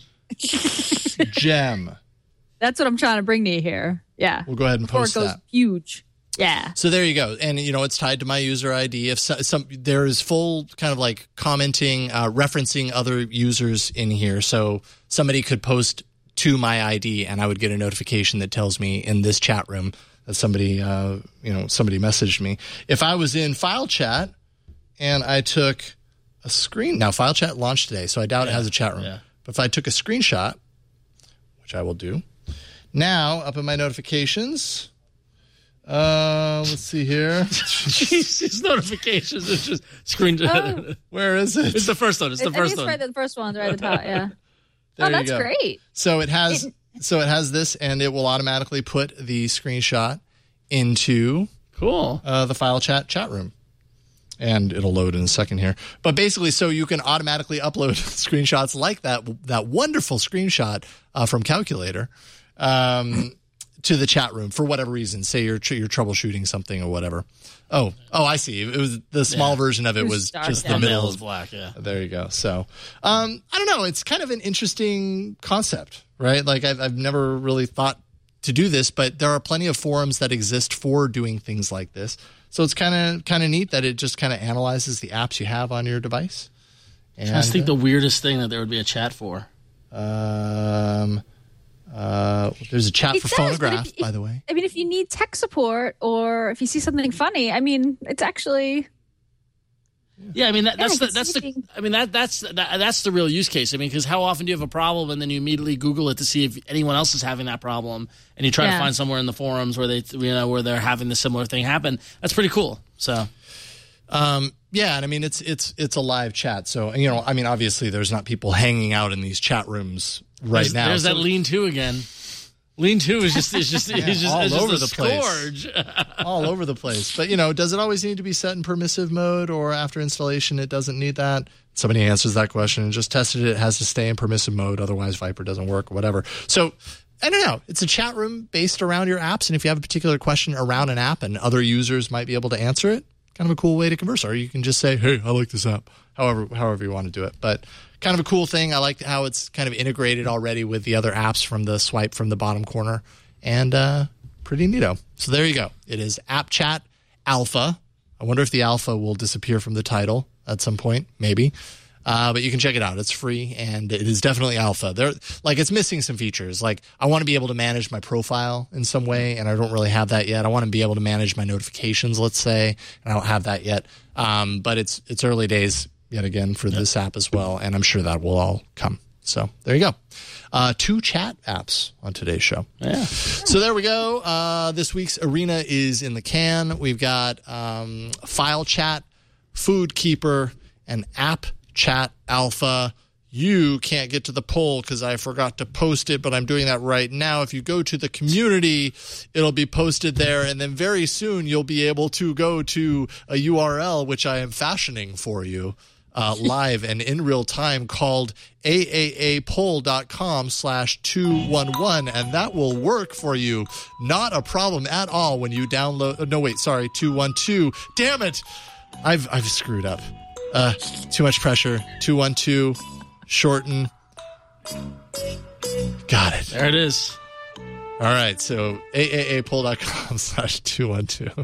gem. That's what I'm trying to bring to you here. Yeah. We'll go ahead and Before post it goes that. Huge. Yeah. So there you go. And, you know, it's tied to my user I D. If so, some there is full kind of like commenting, uh, referencing other users in here. So somebody could post to my I D and I would get a notification that tells me in this chat room that somebody, uh, you know, somebody messaged me. If I was in File Chat and I took a screen. Now, File Chat launched today, so I doubt yeah. it has a chat room. Yeah. But if I took a screenshot, which I will do. Now, up in my notifications, uh, let's see here. Jesus, notifications. It's just screen. Oh. Where is it? It's the first one. It's the it, first it's one. Right, the first one's right at the top, yeah. There oh, that's go. great. So it has it, so it has this, and it will automatically put the screenshot into cool uh, the File Chat chat room. And it'll load in a second here. But basically, so you can automatically upload screenshots like that, that wonderful screenshot uh, from Calculator um, to the chat room for whatever reason. Say you're tr- you're troubleshooting something or whatever. Oh, oh, I see. It was the small yeah. version of it was dark, just yeah. the middle is black. Yeah, there you go. So um, I don't know. It's kind of an interesting concept, right? Like I've I've never really thought to do this, but there are plenty of forums that exist for doing things like this. So it's kind of kind of neat that it just kind of analyzes the apps you have on your device. And, I think the weirdest thing that there would be a chat for. Um, uh, there's a chat it for does, phonograph, if, by the way. I mean, if you need tech support or if you see something funny, I mean, it's actually. Yeah, I mean that, that's yeah, the that's the I mean that that's that, that's the real use case. I mean, because how often do you have a problem and then you immediately Google it to see if anyone else is having that problem, and you try yeah. to find somewhere in the forums where they you know where they're having the similar thing happen. That's pretty cool. So, um, yeah, and I mean it's it's it's a live chat. So you know, I mean, obviously there's not people hanging out in these chat rooms right there's, now. There's so that lean to again. Lean two is just is just Yeah, is just, all is just over a the place. scourge. all over the place. But, you know, does it always need to be set in permissive mode, or after installation it doesn't need that? Somebody answers that question and just tested it. It has to stay in permissive mode. Otherwise, Viper doesn't work or whatever. So, I don't know. It's a chat room based around your apps. And if you have a particular question around an app and other users might be able to answer it, kind of a cool way to converse. Or you can just say, hey, I like this app, however, however you want to do it. But kind of a cool thing. I like how it's kind of integrated already with the other apps from the swipe from the bottom corner. And uh, pretty neato. So there you go. It is App Chat Alpha. I wonder if the alpha will disappear from the title at some point. Maybe. Uh, but you can check it out. It's free, and it is definitely alpha. There, like, it's missing some features. Like, I want to be able to manage my profile in some way, and I don't really have that yet. I want to be able to manage my notifications, let's say, and I don't have that yet. Um, but it's it's early days yet again for this app as well, and I'm sure that will all come. So there you go. Uh, two chat apps on today's show. Yeah. So there we go. Uh, this week's arena is in the can. We've got um, File Chat, Food Keeper, and App Chat Alpha. You can't get to the poll because I forgot to post it, but I'm doing that right now. If you go to the community, it'll be posted there, and then very soon you'll be able to go to a U R L, which I am fashioning for you. Uh, live and in real time, called aaapoll.com slash 211, and that will work for you. Not a problem at all when you download. No, wait, sorry, two one two. Damn it, I've I've screwed up. Uh, too much pressure. two one two, shorten. Got it. There it is. All right, so aaapoll.com slash 212.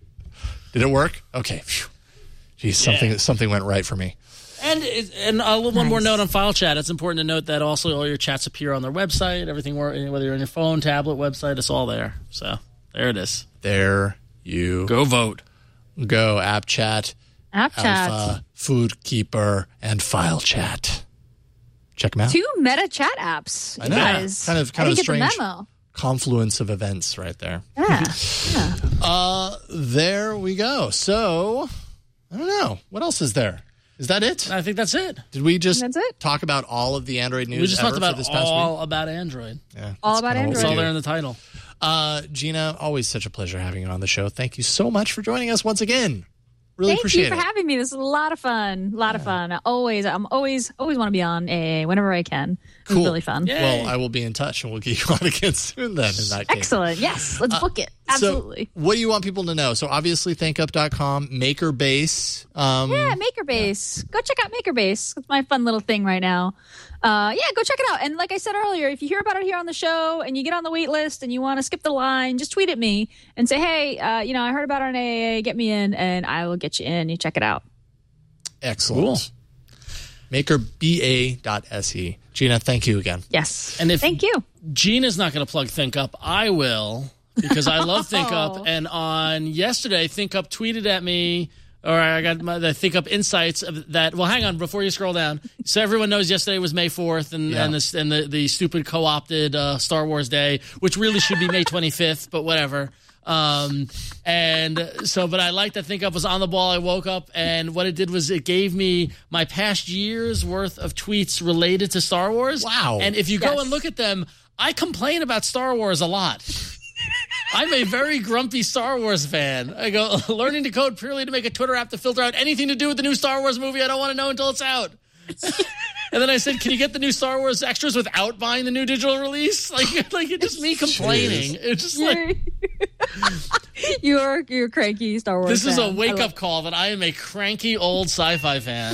Did it work? Okay. Phew. Geez, something Yeah. something went right for me. And it- and uh, one more note on File Chat. It's important to note that also all your chats appear on their website. Everything, whether you're on your phone, tablet, website, it's all there. So there it is. There you Go vote. go. App Chat, App Chat. Alpha, Food Keeper, and File Chat. Check them out. Two meta chat apps. I know. Guys. Kind of kind I of didn't strange get the memo. confluence of events right there. Yeah. yeah. Uh, there we go. So, I don't know. What else is there? Is that it? I think that's it. Did we just That's it. talk about all of the Android news We just ever talked about for this past all week? about Android. Yeah, All that's about kinda what we It's all do. there in the title. Uh, Gina, always such a pleasure having you on the show. Thank you so much for joining us once again. Really Thank appreciate you for it. having me. This is a lot of fun. A lot of fun. I always, I'm always, always want to be on A A whenever I can. It's Cool. really fun. Yeah. Well, I will be in touch, and we'll get you on again soon then, in that case. Excellent. Yes. Let's book it. Absolutely. So, what do you want people to know? So, obviously, thinkup dot com, MakerBase. Um, Yeah, MakerBase. Go check out MakerBase. It's my fun little thing right now. Uh, yeah, go check it out. And like I said earlier, if you hear about it here on the show and you get on the wait list and you want to skip the line, just tweet at me and say, hey, uh, you know, I heard about it on A A A. Get me in, and I will get you in. You check it out. Excellent. Maker B A dot S E. Gina, thank you again. Yes. And if Thank you. Gina's not going to plug ThinkUp, I will, because I love ThinkUp. And on yesterday, ThinkUp tweeted at me, or I got my, the ThinkUp insights of that. Well, hang on, before you scroll down. So everyone knows yesterday was May fourth, and Yeah. and, this, and the, the stupid co-opted uh, Star Wars Day, which really should be May twenty-fifth, but whatever. Um, and so, but I liked that ThinkUp was on the ball. I woke up, and what it did was it gave me my past year's worth of tweets related to Star Wars. Wow. And if you go Yes. and look at them, I complain about Star Wars a lot. I'm a very grumpy Star Wars fan. I go, learning to code purely to make a Twitter app to filter out anything to do with the new Star Wars movie I don't want to know until it's out. And then I said, can you get the new Star Wars extras without buying the new digital release? Like, like it's just me complaining. It's just like, you're you're cranky Star Wars. this is a fan. I wake love- up call that I am a cranky old sci-fi fan.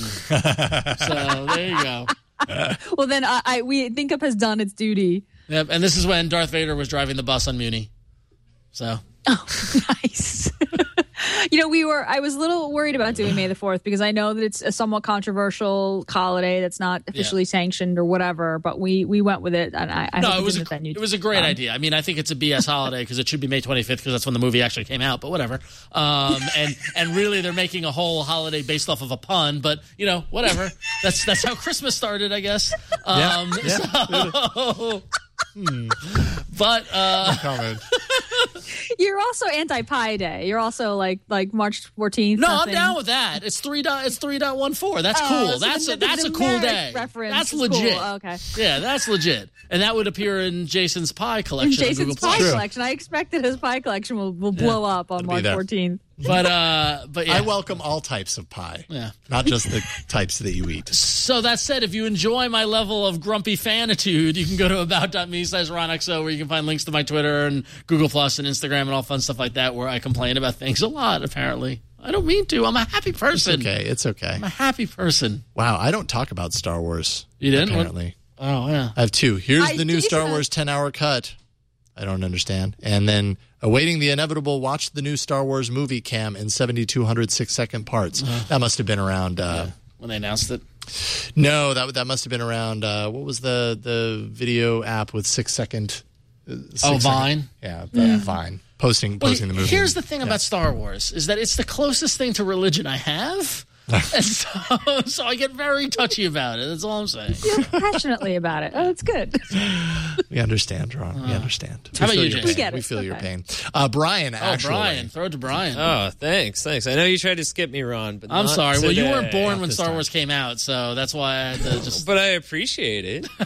So there you go. Well, then I, I we ThinkUp has done its duty. Yep, and this is when Darth Vader was driving the bus on Muni. So Oh, nice. You know, we were. I was a little worried about doing May the fourth because I know that it's a somewhat controversial holiday that's not officially sanctioned or whatever. But we we went with it, and I, I no, hope it was didn't a, offend you. it was a great Um, idea. I mean, I think it's a B S holiday because it should be May twenty-fifth because that's when the movie actually came out. But whatever. Um, and and really, they're making a whole holiday based off of a pun. But you know, whatever. That's that's how Christmas started, I guess. Um, Yeah, so, hmm. But uh, Comment. You're also anti-Pi Day. You're also like like March fourteenth. No, something. I'm down with that. It's three. Dot, it's three point one four. That's Oh, cool. so That's the- a, that's the a cool numeric day. reference That's is legit. cool. Okay. Yeah, that's legit. And that would appear in Jason's pie collection. In on Jason's Google pie Plus. collection. I expect that his pie collection will, will blow up on It'll be March there. fourteenth. But uh, but yeah. I welcome all types of pie. Yeah. Not just the types that you eat. So that said, if you enjoy my level of grumpy fanitude, you can go to about.me slash RonXO where you can find links to my Twitter and Google Plus and Instagram and all fun stuff like that where I complain about things a lot, apparently. I don't mean to. I'm a happy person. It's okay. It's okay. I'm a happy person. Wow, I don't talk about Star Wars. You didn't? Apparently. Oh, yeah. I have two. Here's I- the new Jason, Star uh, Wars ten-hour cut. I don't understand. And then awaiting the inevitable, watch the new Star Wars movie cam in seventy-two hundred six-second parts. That must have been around... Uh, When they announced it. No, that that must have been around... Uh, what was the, the video app with six-second... Uh, six Oh, second- Vine? Yeah, the Vine. Posting, Well, posting the movie. here's the thing Yeah. about Star Wars is that it's the closest thing to religion I have. and so, so I get very touchy about it. That's all I'm saying. Feel passionately about it. Oh, that's good. We understand, Ron. We understand. How we about feel you, your Jason? pain. We get it. We feel your Okay. pain. Uh, Brian, Oh, actually. Brian. Throw it to Brian. Oh, thanks, thanks. I know you tried to skip me, Ron, but I'm not sorry. Well, you today. weren't born when this Star time. Wars came out, so that's why I had to just... But I appreciate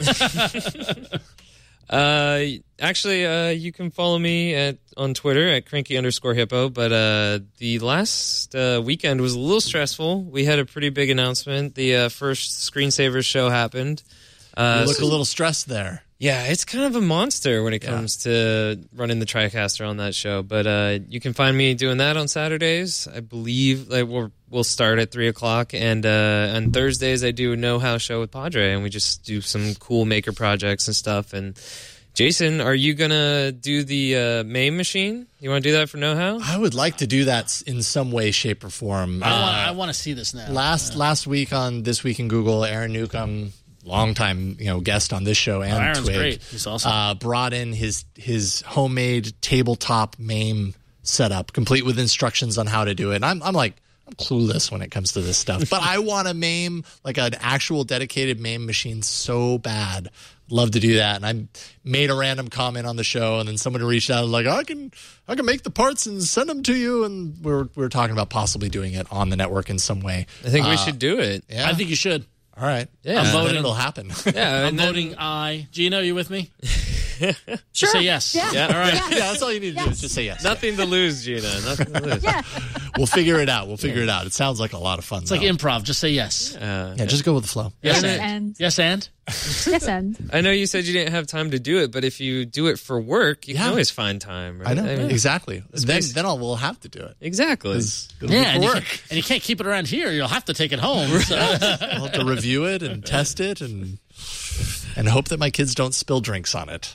it. uh, actually, uh, you can follow me at on Twitter at cranky underscore hippo. But uh, the last uh, weekend was a little stressful. We had a pretty big announcement. The uh, first Screensavers show happened. Uh, You look so- a little stressed there. Yeah, it's kind of a monster when it comes to running the TriCaster on that show. But uh, you can find me doing that on Saturdays. I believe like we'll we'll start at three o'clock, and uh, on Thursdays I do a No How show with Padre, and we just do some cool maker projects and stuff. And Jason, are you gonna do the uh, MAME machine? You want to do that for No How? I would like to do that in some way, shape, or form. I Uh, want, I want to see this now. last last week on This Week in Google, Aaron Newcomb, longtime you know guest on this show and Oh, Aaron's Twig, great. He's awesome. uh, brought in his his homemade tabletop MAME setup, complete with instructions on how to do it. And I'm I'm like. I'm clueless when it comes to this stuff, but I want a MAME, like an actual dedicated MAME machine so bad. Love to do that. And I made a random comment on the show, and then someone reached out and like, I can, I can make the parts and send them to you. And we were, we were talking about possibly doing it on the network in some way. I think we Uh, should do it. Yeah. I think you should. All right. Yeah. I'm Then voting. voting. It'll happen. Yeah, I'm and then- voting aye. Gino, you with me? Sure. Just say yes. Yeah. Yeah, all right. yeah, that's all you need to do is just say yes. Nothing to lose, Gina. Nothing to lose. Yeah. We'll figure it out. We'll figure it out. It sounds like a lot of fun. It's like improv. Just say yes. Uh, yeah, just go with the flow. Yes, And and. And Yes, and? yes, and I know you said you didn't have time to do it, but if you do it for work, you Yeah. can always find time, right? I know. mean, Exactly. Then, basi- then I'll, we'll have to do it. Exactly. 'Cause it'll Yeah, be and for you, work. can't, and you can't keep it around here. You'll have to take it home. So. I'll have to review it and test it and and hope that my kids don't spill drinks on it.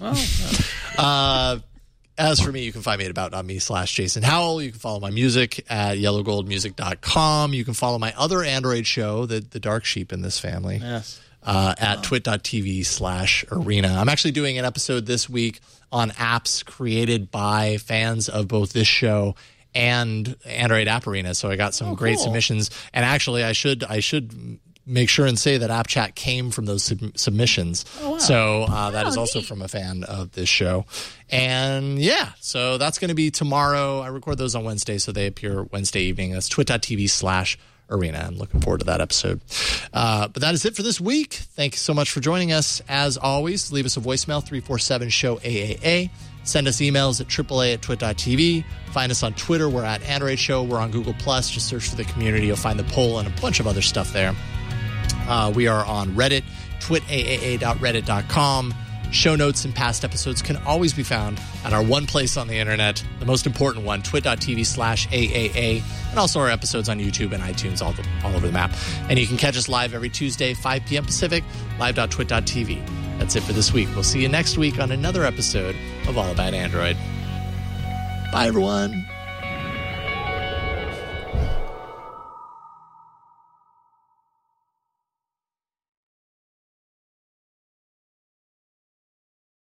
Uh, as for me, you can find me at about.me slash Jason Howell. You can follow my music at yellow gold music dot com. You can follow my other Android show, the, the Dark Sheep in this family, Yes. uh, at twit.tv slash arena. I'm actually doing an episode this week on apps created by fans of both this show and Android App Arena. So I got some great cool. submissions. And actually, I should I should make sure and say that App Chat came from those sub- submissions. So uh, that is also from a fan of this show. And yeah, so that's going to be tomorrow. I record those on Wednesday, so they appear Wednesday evening. That's twit.tv slash arena. I'm looking forward to that episode. Uh, but that is it for this week. Thank you so much for joining us. As always, leave us a voicemail, three four seven show A A A. Send us emails at triple A at twit.tv. Find us on Twitter. We're at Android Show. We're on Google Plus. Just search for the community. You'll find the poll and a bunch of other stuff there. Uh, we are on Reddit, twit A A A dot reddit dot com. Show notes and past episodes can always be found at our one place on the internet, the most important one, twit.tv slash AAA, and also our episodes on YouTube and iTunes all, the, all over the map. And you can catch us live every Tuesday, five p.m. Pacific, live dot twit dot t v. That's it for this week. We'll see you next week on another episode of All About Android. Bye, everyone.